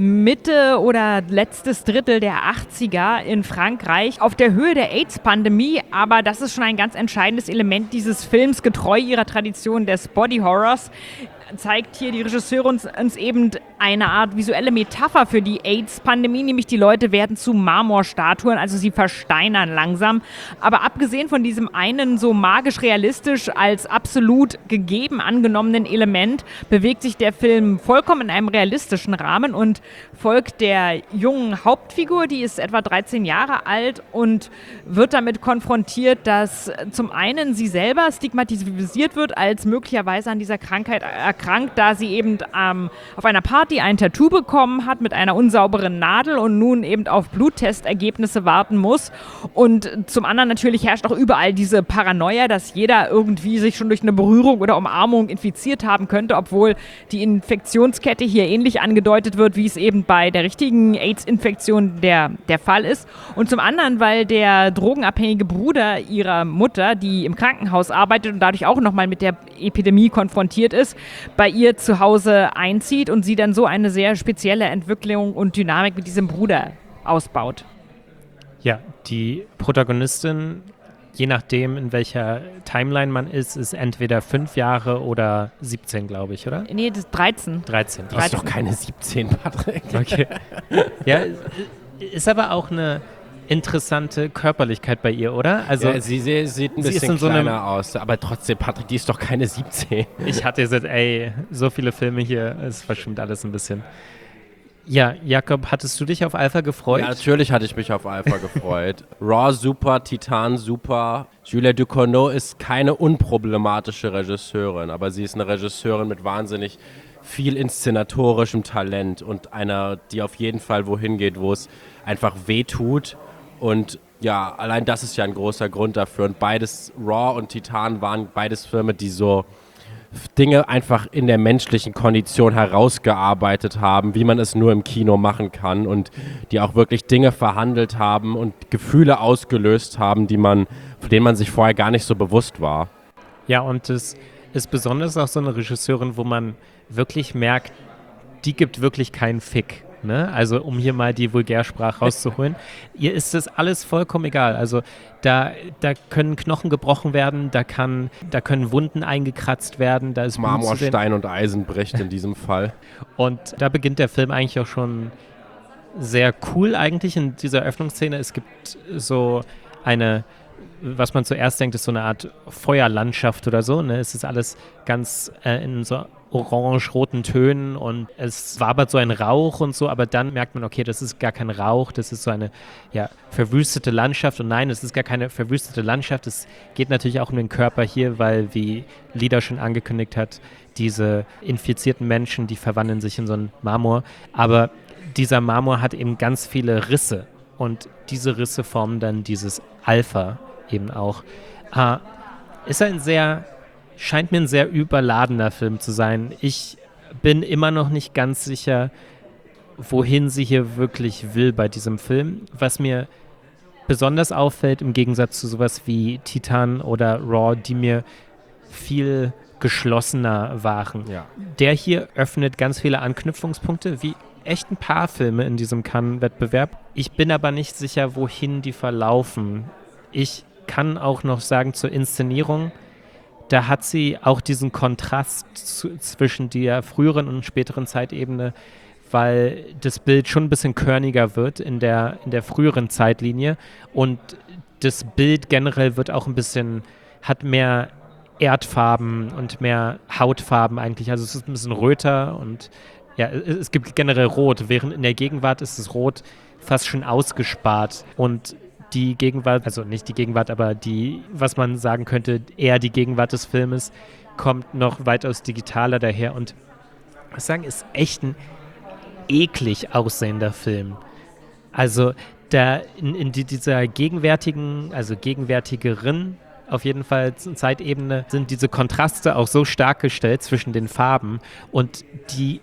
S6: Mitte oder letztes Drittel der achtziger in Frankreich auf der Höhe der AIDS-Pandemie, aber das ist schon ein ganz entscheidendes Element dieses Films, getreu ihrer Tradition des Body Horrors. Zeigt hier die Regisseurin uns, uns eben eine Art visuelle Metapher für die AIDS-Pandemie, nämlich die Leute werden zu Marmorstatuen, also sie versteinern langsam. Aber abgesehen von diesem einen so magisch-realistisch als absolut gegeben angenommenen Element, bewegt sich der Film vollkommen in einem realistischen Rahmen und folgt der jungen Hauptfigur, die ist etwa dreizehn Jahre alt und wird damit konfrontiert, dass zum einen sie selber stigmatisiert wird als möglicherweise an dieser Krankheit erkrankt, da sie eben ähm, auf einer Party ein Tattoo bekommen hat mit einer unsauberen Nadel und nun eben auf Bluttestergebnisse warten muss. Und zum anderen natürlich herrscht auch überall diese Paranoia, dass jeder irgendwie sich schon durch eine Berührung oder Umarmung infiziert haben könnte, obwohl die Infektionskette hier ähnlich angedeutet wird, wie es eben bei der richtigen AIDS-Infektion der, der Fall ist. Und zum anderen, weil der drogenabhängige Bruder ihrer Mutter, die im Krankenhaus arbeitet und dadurch auch nochmal mit der Epidemie konfrontiert ist, bei ihr zu Hause einzieht und sie dann so eine sehr spezielle Entwicklung und Dynamik mit diesem Bruder ausbaut.
S4: Ja, die Protagonistin, je nachdem, in welcher Timeline man ist, ist entweder fünf Jahre oder siebzehn, glaube ich, oder?
S6: Nee, das ist dreizehn.
S4: dreizehn.
S5: Die ist doch keine siebzehn, Patrick.
S4: Okay. Ja, ist aber auch eine interessante Körperlichkeit bei ihr, oder? Also
S5: Ja, sie sie sieht ein
S4: sie ist
S5: bisschen
S4: in so einem-
S5: kleiner aus, aber trotzdem, Patrick, die ist doch keine siebzehn.
S4: ich hatte gesagt, ey, so viele Filme hier, es verschwimmt alles ein bisschen. Ja, Jakob, hattest du dich auf Alpha gefreut?
S5: Ja, natürlich hatte ich mich auf Alpha gefreut. Raw super, Titan super. Julia Ducournau ist keine unproblematische Regisseurin, aber sie ist eine Regisseurin mit wahnsinnig viel inszenatorischem Talent und einer, die auf jeden Fall wohin geht, wo es einfach weh tut. Und ja, allein das ist ja ein großer Grund dafür. Und beides, Raw und Titan, waren beides Filme, die so Dinge einfach in der menschlichen Kondition herausgearbeitet haben, wie man es nur im Kino machen kann und die auch wirklich Dinge verhandelt haben und Gefühle ausgelöst haben, die man, von denen man sich vorher gar nicht so bewusst war.
S4: Ja, und es ist besonders auch so eine Regisseurin, wo man wirklich merkt, die gibt wirklich keinen Fick. Ne? Also um hier mal die Vulgärsprache rauszuholen. Ihr ist das alles vollkommen egal. Also da, da können Knochen gebrochen werden, da, kann, da können Wunden eingekratzt werden, da ist Blut
S5: Marmor,
S4: zu sehen.
S5: Stein und Eisen bricht in diesem Fall.
S4: Und da beginnt der Film eigentlich auch schon sehr cool eigentlich in dieser Öffnungsszene. Es gibt so eine, was man zuerst denkt, ist so eine Art Feuerlandschaft oder so. Ne? Es ist alles ganz äh, in so orange-roten Tönen und es wabert so ein Rauch und so, aber dann merkt man, okay, das ist gar kein Rauch, das ist so eine ja, verwüstete Landschaft und nein, es ist gar keine verwüstete Landschaft, es geht natürlich auch um den Körper hier, weil, wie Lida schon angekündigt hat, diese infizierten Menschen, die verwandeln sich in so einen Marmor, aber dieser Marmor hat eben ganz viele Risse Und diese Risse formen dann dieses Alpha eben auch. Äh, ist ein sehr, scheint mir ein sehr überladener Film zu sein. Ich bin immer noch nicht ganz sicher, wohin sie hier wirklich will bei diesem Film. Was mir besonders auffällt, im Gegensatz zu sowas wie Titan oder Raw, die mir viel geschlossener waren.
S5: Ja.
S4: Der hier öffnet ganz viele Anknüpfungspunkte, wie echt ein paar Filme in diesem Cannes-Wettbewerb. Ich bin aber nicht sicher, wohin die verlaufen. Ich kann auch noch sagen zur Inszenierung, da hat sie auch diesen Kontrast zu, zwischen der früheren und späteren Zeitebene, weil das Bild schon ein bisschen körniger wird in der, in der früheren Zeitlinie und das Bild generell wird auch ein bisschen, hat mehr Erdfarben und mehr Hautfarben eigentlich, also es ist ein bisschen röter und ja, es, es gibt generell Rot, während in der Gegenwart ist das Rot fast schon ausgespart und die Gegenwart, also nicht die Gegenwart, aber die, was man sagen könnte, eher die Gegenwart des Filmes, kommt noch weitaus digitaler daher und ich muss sagen, ist echt ein eklig aussehender Film. Also da in, in die, dieser gegenwärtigen, also gegenwärtigeren auf jeden Fall Zeitebene sind diese Kontraste auch so stark gestellt zwischen den Farben und die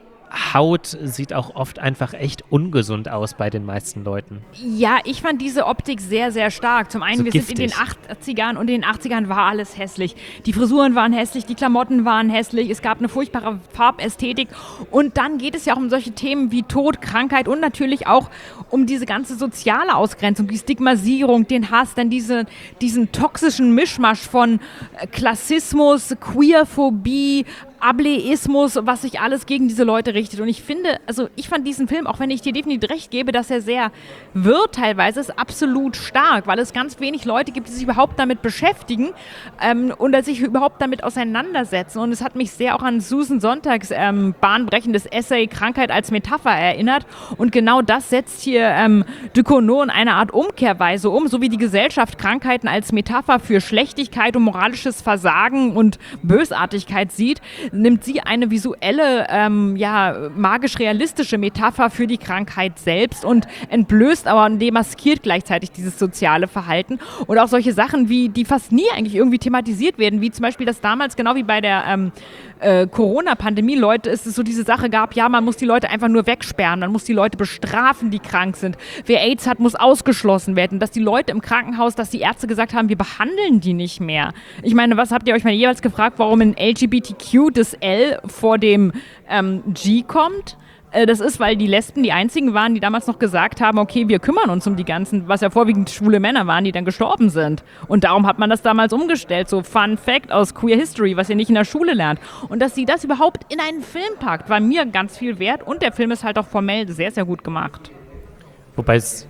S4: Haut sieht auch oft einfach echt ungesund aus bei den meisten Leuten.
S6: Ja, ich fand diese Optik sehr, sehr stark. Zum einen,
S4: So
S6: wir
S4: giftig.
S6: sind in den achtzigern und in den achtzigern war alles hässlich. Die Frisuren waren hässlich, die Klamotten waren hässlich, es gab eine furchtbare Farbästhetik und dann geht es ja auch um solche Themen wie Tod, Krankheit und natürlich auch um diese ganze soziale Ausgrenzung, die Stigmatisierung, den Hass, dann diese, diesen toxischen Mischmasch von Klassismus, Queerphobie, Ableismus, was sich alles gegen diese Leute richtet. Und ich finde, also ich fand diesen Film, auch wenn ich dir definitiv recht gebe, dass er sehr wirr teilweise ist, absolut stark, weil es ganz wenig Leute gibt, die sich überhaupt damit beschäftigen ähm, und sich überhaupt damit auseinandersetzen. Und es hat mich sehr auch an Susan Sontags ähm, bahnbrechendes Essay Krankheit als Metapher erinnert. Und genau das setzt hier ähm, Ducournau in einer Art Umkehrweise um, so wie die Gesellschaft Krankheiten als Metapher für Schlechtigkeit und moralisches Versagen und Bösartigkeit sieht, nimmt sie eine visuelle, ähm, ja, magisch-realistische Metapher für die Krankheit selbst und entblößt aber und demaskiert gleichzeitig dieses soziale Verhalten und auch solche Sachen, wie die fast nie eigentlich irgendwie thematisiert werden, wie zum Beispiel, dass damals, genau wie bei der ähm, äh, Corona-Pandemie, Leute, es so diese Sache gab, ja, man muss die Leute einfach nur wegsperren, man muss die Leute bestrafen, die krank sind. Wer AIDS hat, muss ausgeschlossen werden. Dass die Leute im Krankenhaus, dass die Ärzte gesagt haben, wir behandeln die nicht mehr. Ich meine, was habt ihr euch mal jeweils gefragt, warum in L G B T Q das L vor dem ähm, G kommt? Äh, das ist, weil die Lesben die einzigen waren, die damals noch gesagt haben, okay, wir kümmern uns um die ganzen, was ja vorwiegend schwule Männer waren, die dann gestorben sind. Und darum hat man das damals umgestellt. So Fun Fact aus Queer History, was ihr nicht in der Schule lernt. Und dass sie das überhaupt in einen Film packt, war mir ganz viel wert. Und der Film ist halt auch formell sehr, sehr gut gemacht.
S4: Wobei es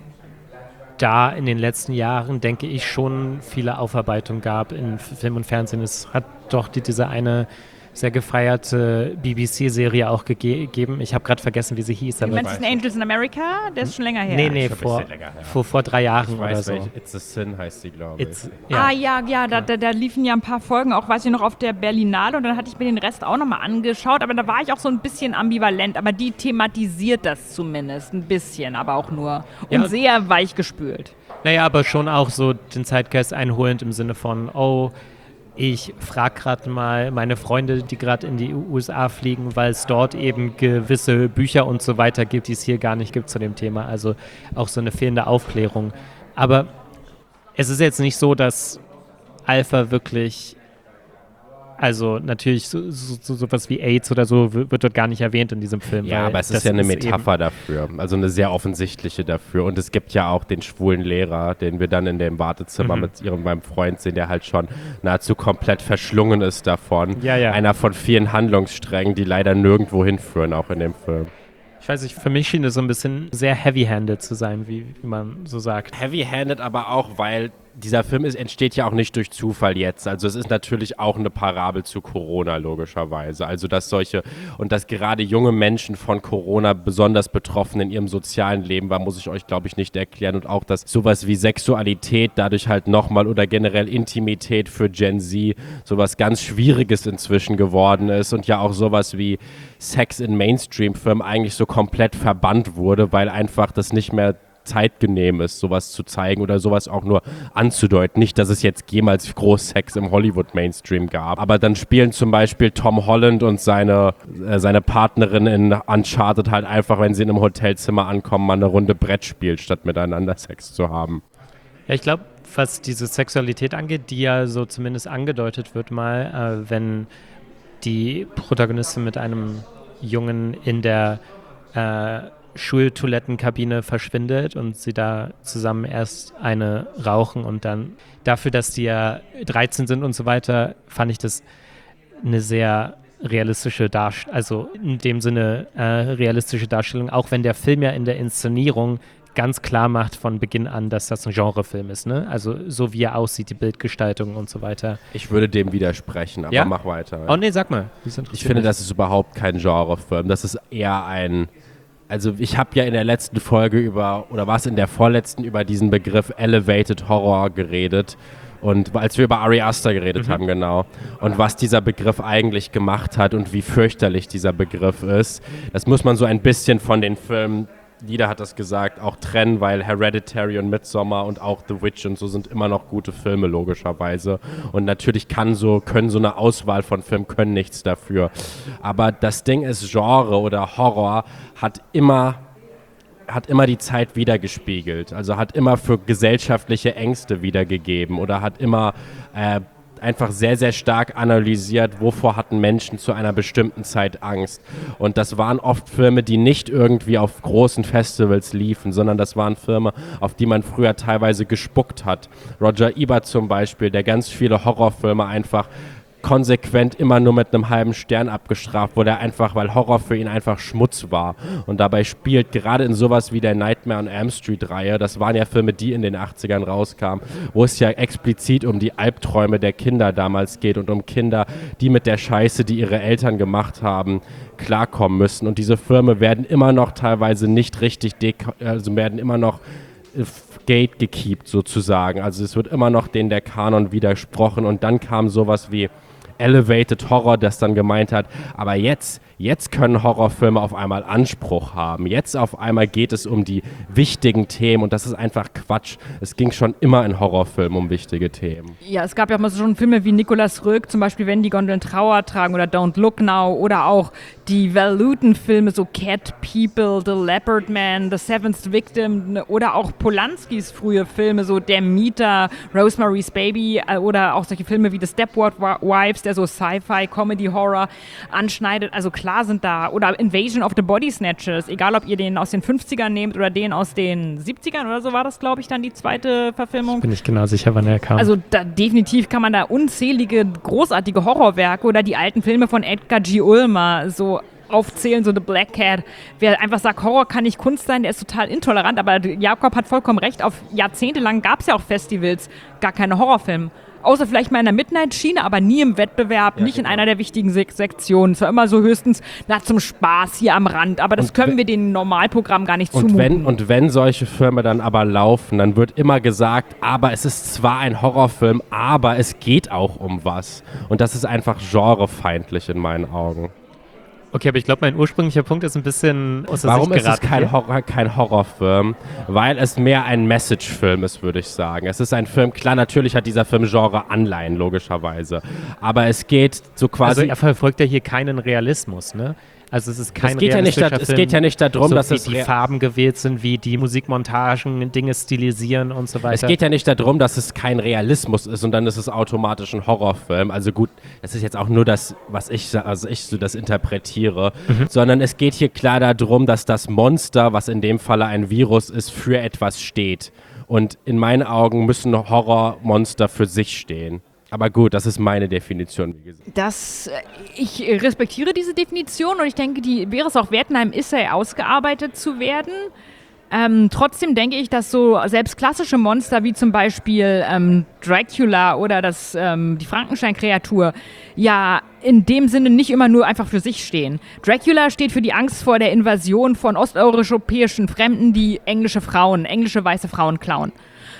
S4: da in den letzten Jahren, denke ich, schon viele Aufarbeitungen gab in Film und Fernsehen. Es hat doch die, diese eine sehr gefeierte B B C-Serie auch gege- gegeben. Ich habe gerade vergessen, wie sie hieß. Aber
S6: Manchester Angels in America, der ist schon länger her.
S4: nee, nee,
S5: Ist ein
S4: vor,
S5: bisschen länger her.
S4: vor, vor drei Jahren
S5: Ich
S4: oder
S5: weiß
S4: so.
S5: welche, It's a Sin heißt sie, glaube ich.
S4: It's,
S6: Ah
S4: ja.
S6: ja, ja, da, da, da liefen ja ein paar Folgen, auch weiß ich noch, auf der Berlinale und dann hatte ich mir den Rest auch nochmal angeschaut, aber da war ich auch so ein bisschen ambivalent, aber die thematisiert das zumindest ein bisschen, aber auch nur und
S4: Ja.
S6: sehr weich gespült.
S4: Naja, aber schon auch so den Zeitgeist einholend im Sinne von, oh, ich frage gerade mal meine Freunde, die gerade in die U S A fliegen, weil es dort eben gewisse Bücher und so weiter gibt, die es hier gar nicht gibt zu dem Thema. Also auch so eine fehlende Aufklärung. Aber es ist jetzt nicht so, dass Alpha wirklich, also natürlich so, so, so sowas wie AIDS oder so w- wird dort gar nicht erwähnt in diesem Film.
S5: Ja,
S4: weil
S5: aber es
S4: das
S5: ist ja eine
S4: eben-
S5: Metapher dafür, also eine sehr offensichtliche dafür. Und es gibt ja auch den schwulen Lehrer, den wir dann in dem Wartezimmer
S4: Mhm.
S5: mit ihrem meinem Freund sehen, der halt schon nahezu komplett verschlungen ist davon.
S4: Ja, ja.
S5: Einer von vielen Handlungssträngen, die leider nirgendwo hinführen, auch in dem Film.
S4: Ich weiß nicht, für mich schien es so ein bisschen sehr heavy-handed zu sein, wie, wie man so sagt.
S5: Heavy-handed aber auch, weil dieser Film ist, entsteht ja auch nicht durch Zufall jetzt. Also es ist natürlich auch eine Parabel zu Corona, logischerweise. Also dass solche, und dass gerade junge Menschen von Corona besonders betroffen in ihrem sozialen Leben war, muss ich euch, glaube ich, nicht erklären. Und auch, dass sowas wie Sexualität dadurch halt nochmal oder generell Intimität für Gen Z sowas ganz Schwieriges inzwischen geworden ist und ja auch sowas wie Sex in Mainstream-Filmen eigentlich so komplett verbannt wurde, weil einfach das nicht mehr zeitgenehm ist, sowas zu zeigen oder sowas auch nur anzudeuten. Nicht, dass es jetzt jemals Großsex im Hollywood-Mainstream gab. Aber dann spielen zum Beispiel Tom Holland und seine, äh, seine Partnerin in Uncharted halt einfach, wenn sie in einem Hotelzimmer ankommen, mal eine Runde Brett spielt, statt miteinander Sex zu haben.
S4: Ja, ich glaube, was diese Sexualität angeht, die ja so zumindest angedeutet wird mal, äh, wenn die Protagonistin mit einem Jungen in der äh, Schultoilettenkabine verschwindet und sie da zusammen erst eine rauchen und dann dafür, dass die ja dreizehn sind und so weiter, fand ich das eine sehr realistische Darstellung, also in dem Sinne äh, realistische Darstellung, auch wenn der Film ja in der Inszenierung ganz klar macht von Beginn an, dass das ein Genrefilm ist, ne? Also so wie er aussieht, die Bildgestaltung und so weiter.
S5: Ich würde dem widersprechen, aber
S4: ja?
S5: mach weiter.
S4: Oh nee, sag mal.
S5: Ich finde, das ist überhaupt kein Genrefilm. Das ist eher ein... Also ich habe ja in der letzten Folge über, oder war es in der vorletzten, über diesen Begriff Elevated Horror geredet. Und als wir über Ari Aster geredet mhm. haben, genau. Und was dieser Begriff eigentlich gemacht hat und wie fürchterlich dieser Begriff ist, das muss man so ein bisschen von den Filmen, jeder hat das gesagt, auch trennen, weil Hereditary und Midsommar und auch The Witch und so sind immer noch gute Filme, logischerweise. Und natürlich kann so, können so eine Auswahl von Filmen können nichts dafür. Aber das Ding ist, Genre oder Horror hat immer, hat immer die Zeit wiedergespiegelt. Also hat immer für gesellschaftliche Ängste wiedergegeben oder hat immer äh, einfach sehr, sehr stark analysiert, wovor hatten Menschen zu einer bestimmten Zeit Angst. Und das waren oft Filme, die nicht irgendwie auf großen Festivals liefen, sondern das waren Filme, auf die man früher teilweise gespuckt hat. Roger Ebert zum Beispiel, der ganz viele Horrorfilme einfach konsequent immer nur mit einem halben Stern abgestraft wurde, einfach, weil Horror für ihn einfach Schmutz war. Und dabei spielt gerade in sowas wie der Nightmare on Elm Street-Reihe, das waren ja Filme, die in den achtzigern rauskamen, wo es ja explizit um die Albträume der Kinder damals geht und um Kinder, die mit der Scheiße, die ihre Eltern gemacht haben, klarkommen müssen. Und diese Filme werden immer noch teilweise nicht richtig, dek- also werden immer noch gate gekeept sozusagen. Also es wird immer noch denen der Kanon widersprochen und dann kam sowas wie Elevated Horror, das dann gemeint hat, aber jetzt, jetzt können Horrorfilme auf einmal Anspruch haben. Jetzt auf einmal geht es um die wichtigen Themen und das ist einfach Quatsch. Es ging schon immer in Horrorfilmen um wichtige Themen.
S6: Ja, es gab ja auch mal so schon Filme wie Nicolas Roeg, zum Beispiel Wenn die Gondeln Trauer tragen oder Don't Look Now oder auch die Val Lewton-Filme, so Cat People, The Leopard Man, The Seventh Victim oder auch Polanskis frühe Filme, so Der Mieter, Rosemary's Baby oder auch solche Filme wie The Stepford Wives, der so Sci-Fi, Comedy-Horror anschneidet. Also klar sind da, oder Invasion of the Body Snatchers, egal ob ihr den aus den fünfzigern nehmt oder den aus den siebzigern oder so war das, glaube ich, dann die zweite Verfilmung.
S4: Bin ich genau sicher, wann er kam.
S6: Also da, definitiv kann man da unzählige großartige Horrorwerke oder die alten Filme von Edgar G. Ulmer so aufzählen, so The Black Cat. Wer einfach sagt, Horror kann nicht Kunst sein, der ist total intolerant, aber Jakob hat vollkommen recht, auf Jahrzehnte lang gab es ja auch Festivals, gar keine Horrorfilme. Außer vielleicht mal in der Midnight-Schiene, aber nie im Wettbewerb, ja, nicht genau. In einer der wichtigen Sek- Sektionen. Es war immer so höchstens na, zum Spaß hier am Rand. Aber das und können we- wir den Normalprogramm gar nicht
S5: und
S6: zumuten.
S5: Wenn, und wenn solche Filme dann aber laufen, dann wird immer gesagt, aber es ist zwar ein Horrorfilm, aber es geht auch um was. Und das ist einfach genrefeindlich in meinen Augen.
S4: Okay, aber ich glaube, mein ursprünglicher Punkt ist ein bisschen aus der
S5: Warum
S4: Sicht
S5: ist es kein, Horror, kein Horrorfilm? Weil es mehr ein Messagefilm ist, würde ich sagen. Es ist ein Film, klar, natürlich hat dieser Film Genre Anleihen, logischerweise. Aber es geht so quasi...
S4: Also er verfolgt ja hier keinen Realismus, ne? Also es ist kein
S5: es geht
S4: realistischer
S5: ja nicht da,
S4: Film,
S5: es geht ja nicht darum,
S4: so
S5: dass
S4: wie
S5: es
S4: die
S5: rea-
S4: Farben gewählt sind, wie die Musikmontagen Dinge stilisieren und so weiter.
S5: Es geht ja nicht darum, dass es kein Realismus ist und dann ist es automatisch ein Horrorfilm. Also gut, das ist jetzt auch nur das, was ich, also ich so das interpretiere, mhm. sondern es geht hier klar darum, dass das Monster, was in dem Falle ein Virus ist, für etwas steht. Und in meinen Augen müssen Horrormonster für sich stehen. Aber gut, das ist meine Definition. Wie gesagt.
S6: Das, ich respektiere diese Definition und ich denke, die wäre es auch wert, in einem Essay ausgearbeitet zu werden. Ähm, trotzdem denke ich, dass so selbst klassische Monster wie zum Beispiel ähm, Dracula oder das, ähm, die Frankenstein-Kreatur ja in dem Sinne nicht immer nur einfach für sich stehen. Dracula steht für die Angst vor der Invasion von osteuropäischen Fremden, die englische Frauen, englische weiße Frauen klauen.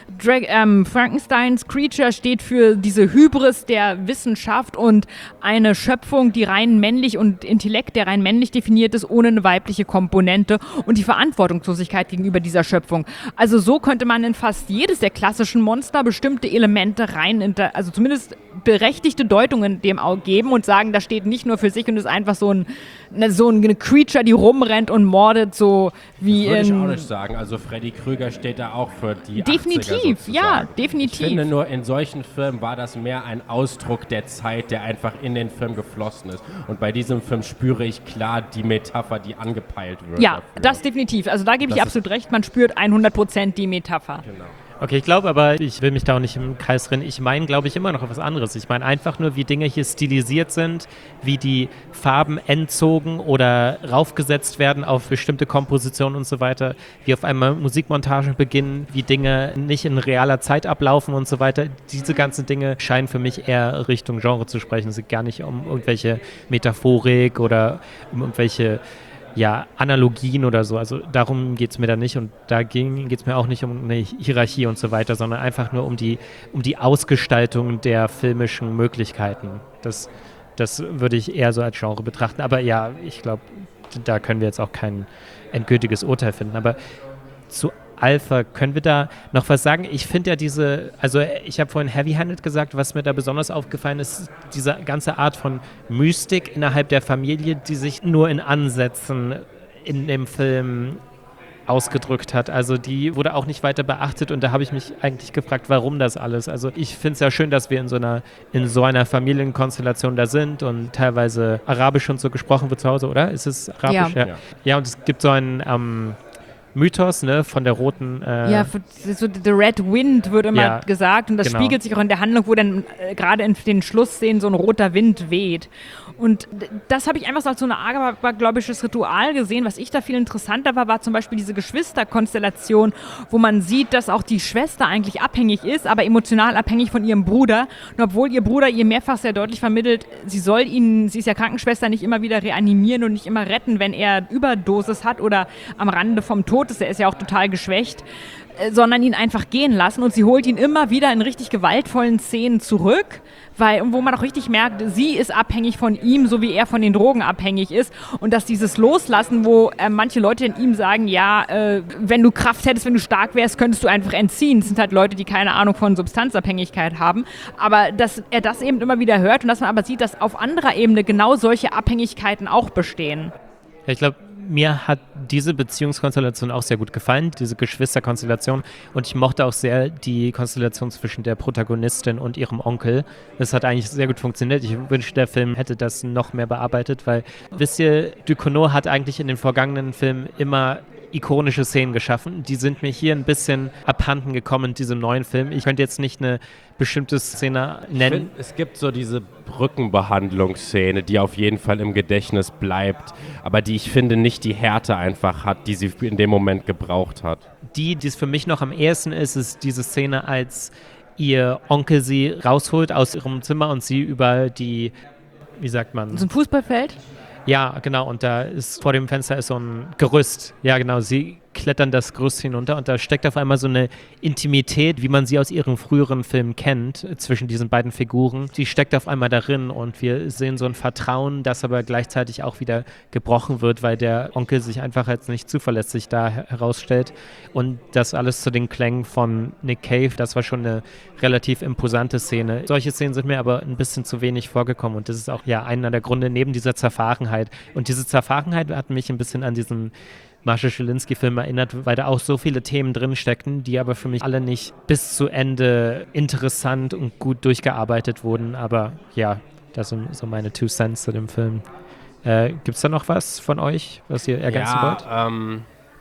S6: Drag, ähm, Frankensteins Creature steht für diese Hybris der Wissenschaft und eine Schöpfung, die rein männlich und Intellekt, der rein männlich definiert ist, ohne eine weibliche Komponente und die Verantwortungslosigkeit gegenüber dieser Schöpfung. Also so könnte man in fast jedes der klassischen Monster bestimmte Elemente rein, inter, also zumindest berechtigte Deutungen dem auch geben und sagen, das steht nicht nur für sich und ist einfach so ein eine, so eine Creature, die rumrennt und mordet, so wie
S5: das würde ich
S6: in...
S5: auch nicht sagen. Also Freddy Krüger steht da auch für die
S6: Definitiv,
S5: achtziger sozusagen.
S6: ja, definitiv.
S5: Ich finde nur, in solchen Filmen war das mehr ein Ausdruck der Zeit, der einfach in den Film geflossen ist. Und bei diesem Film spüre ich klar die Metapher, die angepeilt wird.
S6: Ja,
S5: dafür.
S6: das definitiv. Also da gebe ich
S5: Das
S6: absolut recht, man spürt hundert Prozent die Metapher.
S5: Genau.
S4: Okay, ich glaube aber, ich will mich da auch nicht im Kreis rennen. Ich meine, glaube ich, immer noch etwas anderes. Ich meine einfach nur, wie Dinge hier stilisiert sind, wie die Farben entzogen oder raufgesetzt werden auf bestimmte Kompositionen und so weiter, wie auf einmal Musikmontagen beginnen, wie Dinge nicht in realer Zeit ablaufen und so weiter. Diese ganzen Dinge scheinen für mich eher Richtung Genre zu sprechen. Es geht gar nicht um irgendwelche Metaphorik oder um irgendwelche ja, Analogien oder so, also darum geht es mir da nicht und da geht es mir auch nicht um eine Hierarchie und so weiter, sondern einfach nur um die, um die Ausgestaltung der filmischen Möglichkeiten. Das, das würde ich eher so als Genre betrachten, aber ja, ich glaube, da können wir jetzt auch kein endgültiges Urteil finden, aber zu Alpha, können wir da noch was sagen? Ich finde ja diese, also ich habe vorhin Heavy-Handed gesagt, was mir da besonders aufgefallen ist, diese ganze Art von Mystik innerhalb der Familie, die sich nur in Ansätzen in dem Film ausgedrückt hat. Also die wurde auch nicht weiter beachtet und da habe ich mich eigentlich gefragt, warum das alles. Also ich finde es ja schön, dass wir in so einer in so einer Familienkonstellation da sind und teilweise Arabisch und so gesprochen wird zu Hause, oder? Ist es Arabisch?
S6: Ja.
S4: Ja, ja und es gibt so einen ähm, Mythos, ne, von der roten... Äh
S6: ja, so The Red Wind wird immer
S4: ja,
S6: gesagt und das
S4: genau.
S6: spiegelt sich auch in der Handlung, wo dann äh, gerade in den Schlussszenen so ein roter Wind weht. Und d- das habe ich einfach so als so eine abergläubisches Ritual gesehen. Was ich da viel interessanter war, war zum Beispiel diese Geschwisterkonstellation, wo man sieht, dass auch die Schwester eigentlich abhängig ist, aber emotional abhängig von ihrem Bruder. Und obwohl ihr Bruder ihr mehrfach sehr deutlich vermittelt, sie soll ihn, sie ist ja Krankenschwester, nicht immer wieder reanimieren und nicht immer retten, wenn er Überdosis hat oder am Rande vom Tod ist, er ist ja auch total geschwächt, äh, sondern ihn einfach gehen lassen und sie holt ihn immer wieder in richtig gewaltvollen Szenen zurück, weil, wo man auch richtig merkt, sie ist abhängig von ihm, so wie er von den Drogen abhängig ist und dass dieses Loslassen, wo äh, manche Leute in ihm sagen, ja, äh, wenn du Kraft hättest, wenn du stark wärst, könntest du einfach entziehen. Das sind halt Leute, die keine Ahnung von Substanzabhängigkeit haben, aber dass er das eben immer wieder hört und dass man aber sieht, dass auf anderer Ebene genau solche Abhängigkeiten auch bestehen.
S4: Ja, ich glaube, mir hat diese Beziehungskonstellation auch sehr gut gefallen, diese Geschwisterkonstellation. Und ich mochte auch sehr die Konstellation zwischen der Protagonistin und ihrem Onkel. Das hat eigentlich sehr gut funktioniert. Ich wünschte, der Film hätte das noch mehr bearbeitet, weil, wisst ihr, Ducournau hat eigentlich in den vergangenen Filmen immer ikonische Szenen geschaffen. Die sind mir hier ein bisschen abhanden gekommen in diesem neuen Film. Ich könnte jetzt nicht eine bestimmte Szene nennen.
S5: Ich find, es gibt so diese Brückenbehandlungsszene, die auf jeden Fall im Gedächtnis bleibt, aber die ich finde nicht die Härte einfach hat, die sie in dem Moment gebraucht hat.
S4: Die, die es für mich noch am ehesten ist, ist diese Szene, als ihr Onkel sie rausholt aus ihrem Zimmer und sie über die, wie sagt man?
S6: So ein Fußballfeld?
S4: Ja, genau, und da ist vor dem Fenster ist so ein Gerüst. Ja, genau, sie klettern das Gerüst hinunter und da steckt auf einmal so eine Intimität, wie man sie aus ihren früheren Filmen kennt, zwischen diesen beiden Figuren. Die steckt auf einmal darin und wir sehen so ein Vertrauen, das aber gleichzeitig auch wieder gebrochen wird, weil der Onkel sich einfach als nicht zuverlässig da herausstellt. Und das alles zu den Klängen von Nick Cave, das war schon eine relativ imposante Szene. Solche Szenen sind mir aber ein bisschen zu wenig vorgekommen und das ist auch ja einer der Gründe neben dieser Zerfahrenheit. Und diese Zerfahrenheit hat mich ein bisschen an diesen Marshall Schilinski-Film erinnert, weil da auch so viele Themen drin steckten, die aber für mich alle nicht bis zu Ende interessant und gut durchgearbeitet wurden. Aber ja, das sind so meine Two Cents zu dem Film. Äh, Gibt es da noch was von euch, was ihr ergänzen
S5: ja,
S4: wollt?
S5: Ähm,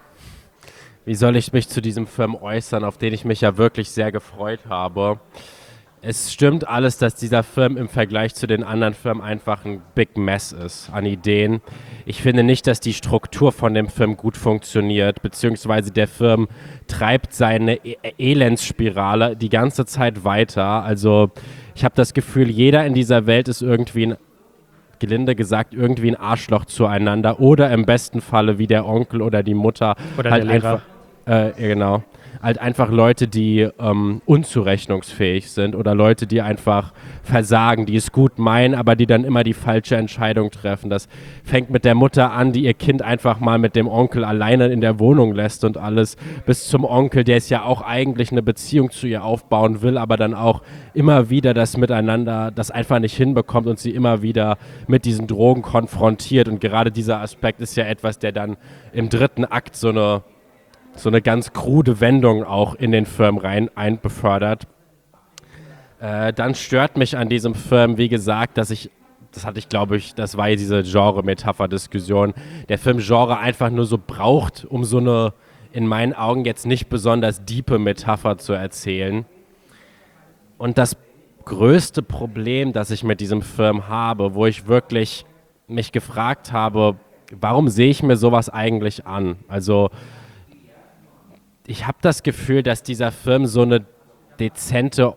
S5: wie soll ich mich zu diesem Film äußern, auf den ich mich ja wirklich sehr gefreut habe? Es stimmt alles, dass dieser Film im Vergleich zu den anderen Filmen einfach ein Big Mess ist an Ideen. Ich finde nicht, dass die Struktur von dem Film gut funktioniert, beziehungsweise der Film treibt seine e- Elendsspirale die ganze Zeit weiter. Also ich habe das Gefühl, jeder in dieser Welt ist irgendwie ein, gelinde gesagt, irgendwie ein Arschloch zueinander oder im besten Falle wie der Onkel oder die Mutter.
S4: Oder
S5: halt
S4: der Lehrer.
S5: Einfach, äh, genau. halt einfach Leute, die ähm, unzurechnungsfähig sind oder Leute, die einfach versagen, die es gut meinen, aber die dann immer die falsche Entscheidung treffen. Das fängt mit der Mutter an, die ihr Kind einfach mal mit dem Onkel alleine in der Wohnung lässt und alles, bis zum Onkel, der es ja auch eigentlich eine Beziehung zu ihr aufbauen will, aber dann auch immer wieder das Miteinander, das einfach nicht hinbekommt und sie immer wieder mit diesen Drogen konfrontiert. Und gerade dieser Aspekt ist ja etwas, der dann im dritten Akt so eine so eine ganz krude Wendung auch in den Film rein einbefördert. Äh, dann stört mich an diesem Film, wie gesagt, dass ich, das hatte ich glaube ich, das war diese Genre-Metapher-Diskussion, der Film Genre einfach nur so braucht, um so eine, in meinen Augen jetzt nicht besonders diepe Metapher zu erzählen. Und das größte Problem, das ich mit diesem Film habe, wo ich wirklich mich gefragt habe, warum sehe ich mir sowas eigentlich an? Also ich habe das Gefühl, dass dieser Film so eine dezente,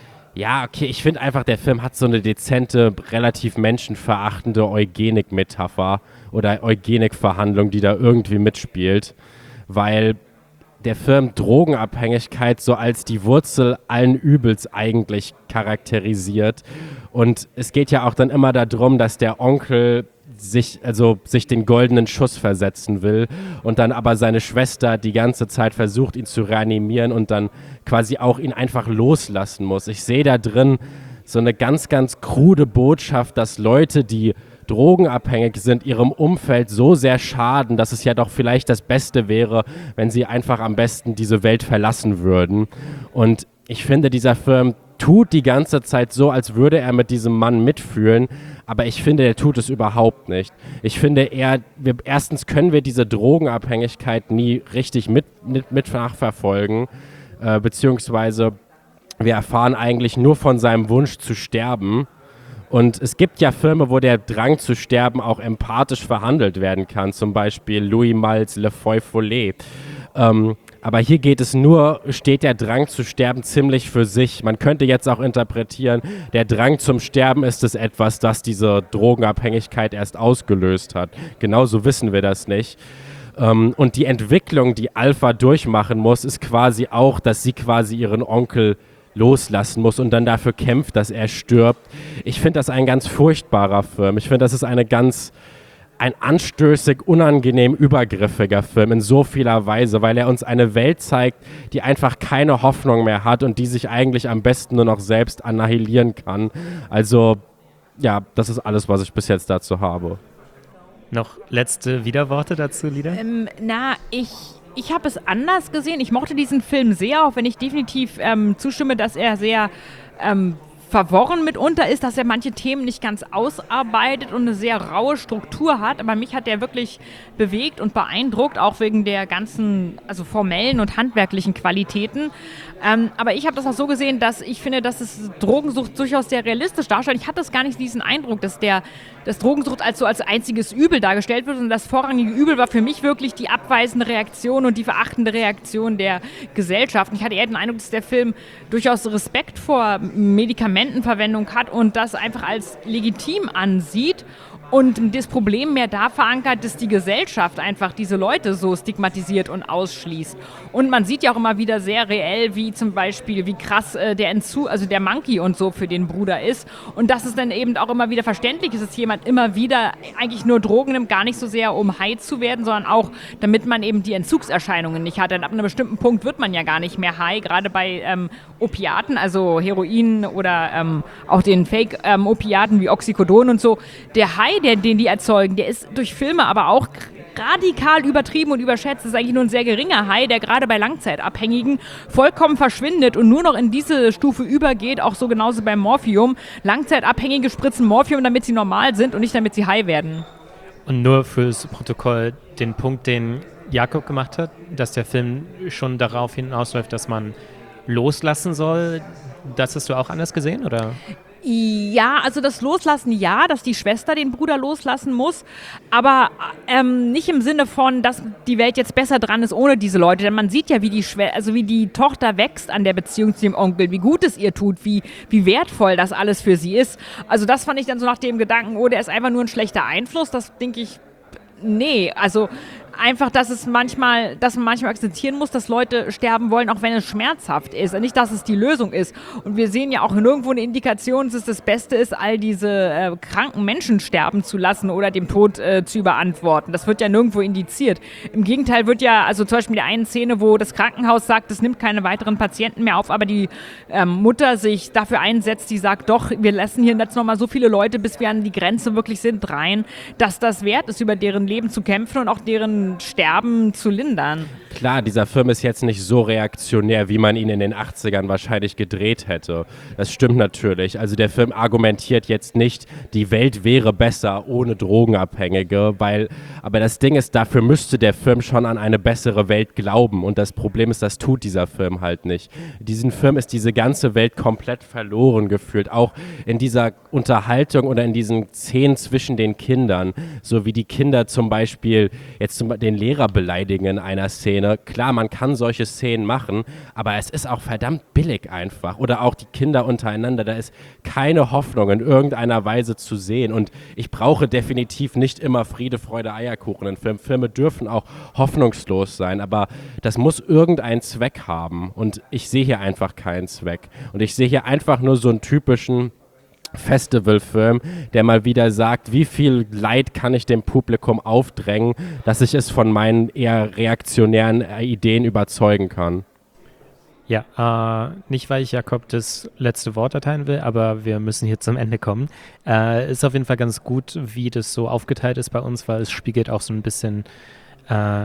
S5: ja, okay, ich finde einfach, der Film hat so eine dezente, relativ menschenverachtende Eugenik-Metapher oder Eugenik-Verhandlung, die da irgendwie mitspielt, weil der Film Drogenabhängigkeit so als die Wurzel allen Übels eigentlich charakterisiert. Und es geht ja auch dann immer darum, dass der Onkel sich, also sich den goldenen Schuss versetzen will und dann aber seine Schwester die ganze Zeit versucht, ihn zu reanimieren und dann quasi auch ihn einfach loslassen muss. Ich sehe da drin so eine ganz, ganz krude Botschaft, dass Leute, die drogenabhängig sind, ihrem Umfeld so sehr schaden, dass es ja doch vielleicht das Beste wäre, wenn sie einfach am besten diese Welt verlassen würden. Und ich finde, dieser Film tut die ganze Zeit so, als würde er mit diesem Mann mitfühlen, aber ich finde, er tut es überhaupt nicht. Ich finde, er, wir, erstens können wir diese Drogenabhängigkeit nie richtig mit, mit, mit nachverfolgen, äh, beziehungsweise wir erfahren eigentlich nur von seinem Wunsch zu sterben. Und es gibt ja Filme, wo der Drang zu sterben auch empathisch verhandelt werden kann, zum Beispiel Louis Malle's Le Feu Follet. Ähm, aber hier geht es nur, steht der Drang zu sterben ziemlich für sich. Man könnte jetzt auch interpretieren, der Drang zum Sterben ist es etwas, das diese Drogenabhängigkeit erst ausgelöst hat. Genauso wissen wir das nicht. Ähm, und die Entwicklung, die Alpha durchmachen muss, ist quasi auch, dass sie quasi ihren Onkel loslassen muss und dann dafür kämpft, dass er stirbt. Ich finde das ein ganz furchtbarer Film. Ich finde, das ist eine ganz, ein anstößig, unangenehm übergriffiger Film in so vieler Weise, weil er uns eine Welt zeigt, die einfach keine Hoffnung mehr hat und die sich eigentlich am besten nur noch selbst annihilieren kann. Also, ja, das ist alles, was ich bis jetzt dazu habe.
S4: Noch letzte Widerworte dazu, Lida?
S6: Ähm, na, ich... Ich habe es anders gesehen. Ich mochte diesen Film sehr, auch wenn ich definitiv ähm, zustimme, dass er sehr ähm, verworren mitunter ist, dass er manche Themen nicht ganz ausarbeitet und eine sehr raue Struktur hat. Aber mich hat der wirklich bewegt und beeindruckt, auch wegen der ganzen, also formellen und handwerklichen Qualitäten. Ähm, aber ich habe das auch so gesehen, dass ich finde, dass es Drogensucht durchaus sehr realistisch darstellt. Ich hatte das gar nicht diesen Eindruck, dass der dass Drogensucht als so als einziges Übel dargestellt wird. Und das vorrangige Übel war für mich wirklich die abweisende Reaktion und die verachtende Reaktion der Gesellschaft. Und ich hatte eher den Eindruck, dass der Film durchaus Respekt vor Medikamentenverwendung hat und das einfach als legitim ansieht. Und das Problem mehr da verankert, dass die Gesellschaft einfach diese Leute so stigmatisiert und ausschließt. Und man sieht ja auch immer wieder sehr reell, wie zum Beispiel, wie krass äh, der Entzug, also der Monkey und so für den Bruder ist. Und dass es dann eben auch immer wieder verständlich ist, dass jemand immer wieder eigentlich nur Drogen nimmt, gar nicht so sehr um high zu werden, sondern auch, damit man eben die Entzugserscheinungen nicht hat. Denn ab einem bestimmten Punkt wird man ja gar nicht mehr high, gerade bei ähm, Opiaten, also Heroin oder ähm, auch den Fake-Opiaten ähm, wie Oxycodon und so. Der High, Der, den die erzeugen, der ist durch Filme aber auch radikal übertrieben und überschätzt. Das ist eigentlich nur ein sehr geringer High, der gerade bei Langzeitabhängigen vollkommen verschwindet und nur noch in diese Stufe übergeht, auch so genauso beim Morphium. Langzeitabhängige spritzen Morphium, damit sie normal sind und nicht damit sie high werden.
S4: Und nur fürs Protokoll den Punkt, den Jakob gemacht hat, dass der Film schon darauf hinausläuft, dass man loslassen soll. Das hast du auch anders gesehen, oder?
S6: Ja, also das Loslassen ja, dass die Schwester den Bruder loslassen muss, aber ähm, nicht im Sinne von, dass die Welt jetzt besser dran ist ohne diese Leute, denn man sieht ja, wie die Schwe- also wie die Tochter wächst an der Beziehung zu dem Onkel, wie gut es ihr tut, wie, wie wertvoll das alles für sie ist. Also das fand ich dann so nach dem Gedanken, oh, der ist einfach nur ein schlechter Einfluss, das denke ich, nee, also einfach, dass es manchmal, dass man manchmal akzeptieren muss, dass Leute sterben wollen, auch wenn es schmerzhaft ist. Und nicht, dass es die Lösung ist. Und wir sehen ja auch nirgendwo eine Indikation, dass es das Beste ist, all diese äh, kranken Menschen sterben zu lassen oder dem Tod äh, zu überantworten. Das wird ja nirgendwo indiziert. Im Gegenteil wird ja, also zum Beispiel die eine Szene, wo das Krankenhaus sagt, es nimmt keine weiteren Patienten mehr auf, aber die ähm, Mutter sich dafür einsetzt, die sagt, doch, wir lassen hier jetzt nochmal so viele Leute, bis wir an die Grenze wirklich sind, rein, dass das wert ist, über deren Leben zu kämpfen und auch deren Sterben zu lindern.
S5: Klar, dieser Film ist jetzt nicht so reaktionär, wie man ihn in den achtzigern wahrscheinlich gedreht hätte. Das stimmt natürlich. Also der Film argumentiert jetzt nicht, die Welt wäre besser ohne Drogenabhängige, weil, aber das Ding ist, dafür müsste der Film schon an eine bessere Welt glauben und das Problem ist, das tut dieser Film halt nicht. In diesem Film ist diese ganze Welt komplett verloren gefühlt, auch in dieser Unterhaltung oder in diesen Szenen zwischen den Kindern, so wie die Kinder zum Beispiel jetzt zum, den Lehrer beleidigen in einer Szene. Klar, man kann solche Szenen machen, aber es ist auch verdammt billig einfach. Oder auch die Kinder untereinander, da ist keine Hoffnung in irgendeiner Weise zu sehen. Und ich brauche definitiv nicht immer Friede, Freude, Eierkuchen in Filmen. Filme dürfen auch hoffnungslos sein, aber das muss irgendeinen Zweck haben. Und ich sehe hier einfach keinen Zweck. Und ich sehe hier einfach nur so einen typischen Festivalfilm, der mal wieder sagt, wie viel Leid kann ich dem Publikum aufdrängen, dass ich es von meinen eher reaktionären äh, Ideen überzeugen kann.
S4: Ja, äh, nicht weil ich Jakob das letzte Wort erteilen will, aber wir müssen hier zum Ende kommen. Äh, ist auf jeden Fall ganz gut, wie das so aufgeteilt ist bei uns, weil es spiegelt auch so ein bisschen äh,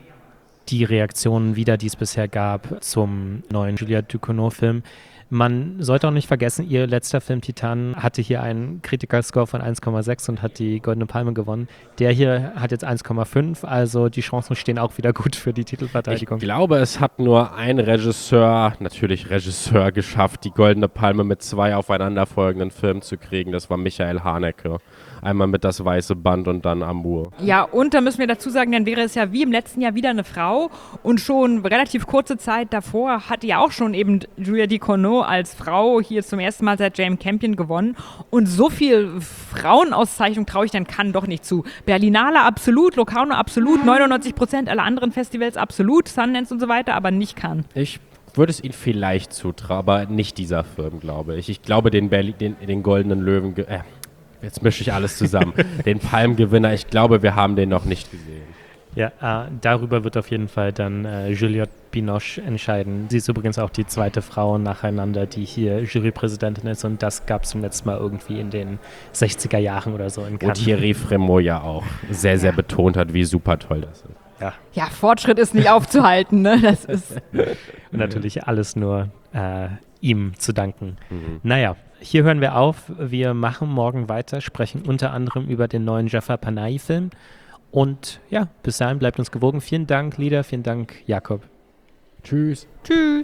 S4: die Reaktionen wider, die es bisher gab zum neuen Juliette Ducournau-Film. Man sollte auch nicht vergessen, ihr letzter Film Titan hatte hier einen Kritikerscore von eins Komma sechs und hat die Goldene Palme gewonnen. Der hier hat jetzt eins Komma fünf, also die Chancen stehen auch wieder gut für die Titelverteidigung.
S5: Ich glaube, es hat nur ein Regisseur, natürlich Regisseur, geschafft, die Goldene Palme mit zwei aufeinanderfolgenden Filmen zu kriegen. Das war Michael Haneke. Einmal mit Das Weiße Band und dann Amour.
S6: Ja, und da müssen wir dazu sagen, dann wäre es ja wie im letzten Jahr wieder eine Frau und schon relativ kurze Zeit davor hatte ja auch schon eben Juliette Ducournau als Frau hier zum ersten Mal seit Jane Campion gewonnen und so viel Frauenauszeichnung traue ich dann kann doch nicht zu. Berlinale absolut, Locarno absolut, neunundneunzig Prozent aller anderen Festivals absolut, Sundance und so weiter, aber nicht Cannes.
S5: Ich würde es ihnen vielleicht zutrauen, aber nicht dieser Film, glaube ich. Ich glaube, den, Berli- den, den Goldenen Löwen, ge- äh, jetzt mische ich alles zusammen, den Palmgewinner, ich glaube, wir haben den noch nicht gesehen.
S4: Ja, äh, darüber wird auf jeden Fall dann äh, Juliette Binoche entscheiden. Sie ist übrigens auch die zweite Frau nacheinander, die hier Jurypräsidentin ist und das gab es zum letzten Mal irgendwie in den sechziger Jahren oder so in Cannes.
S5: Und Thierry Frémaux ja auch sehr, sehr betont hat, wie super toll das ist.
S4: Ja,
S6: Ja, Fortschritt ist nicht aufzuhalten, ne? Das ist
S4: und natürlich alles nur äh, ihm zu danken.
S5: Mhm.
S4: Naja, hier hören wir auf. Wir machen morgen weiter, sprechen unter anderem über den neuen Jafar Panahi-Film. Und ja, bis dahin bleibt uns gewogen. Vielen Dank, Lieder. Vielen Dank, Jakob.
S5: Tschüss.
S6: Tschüss.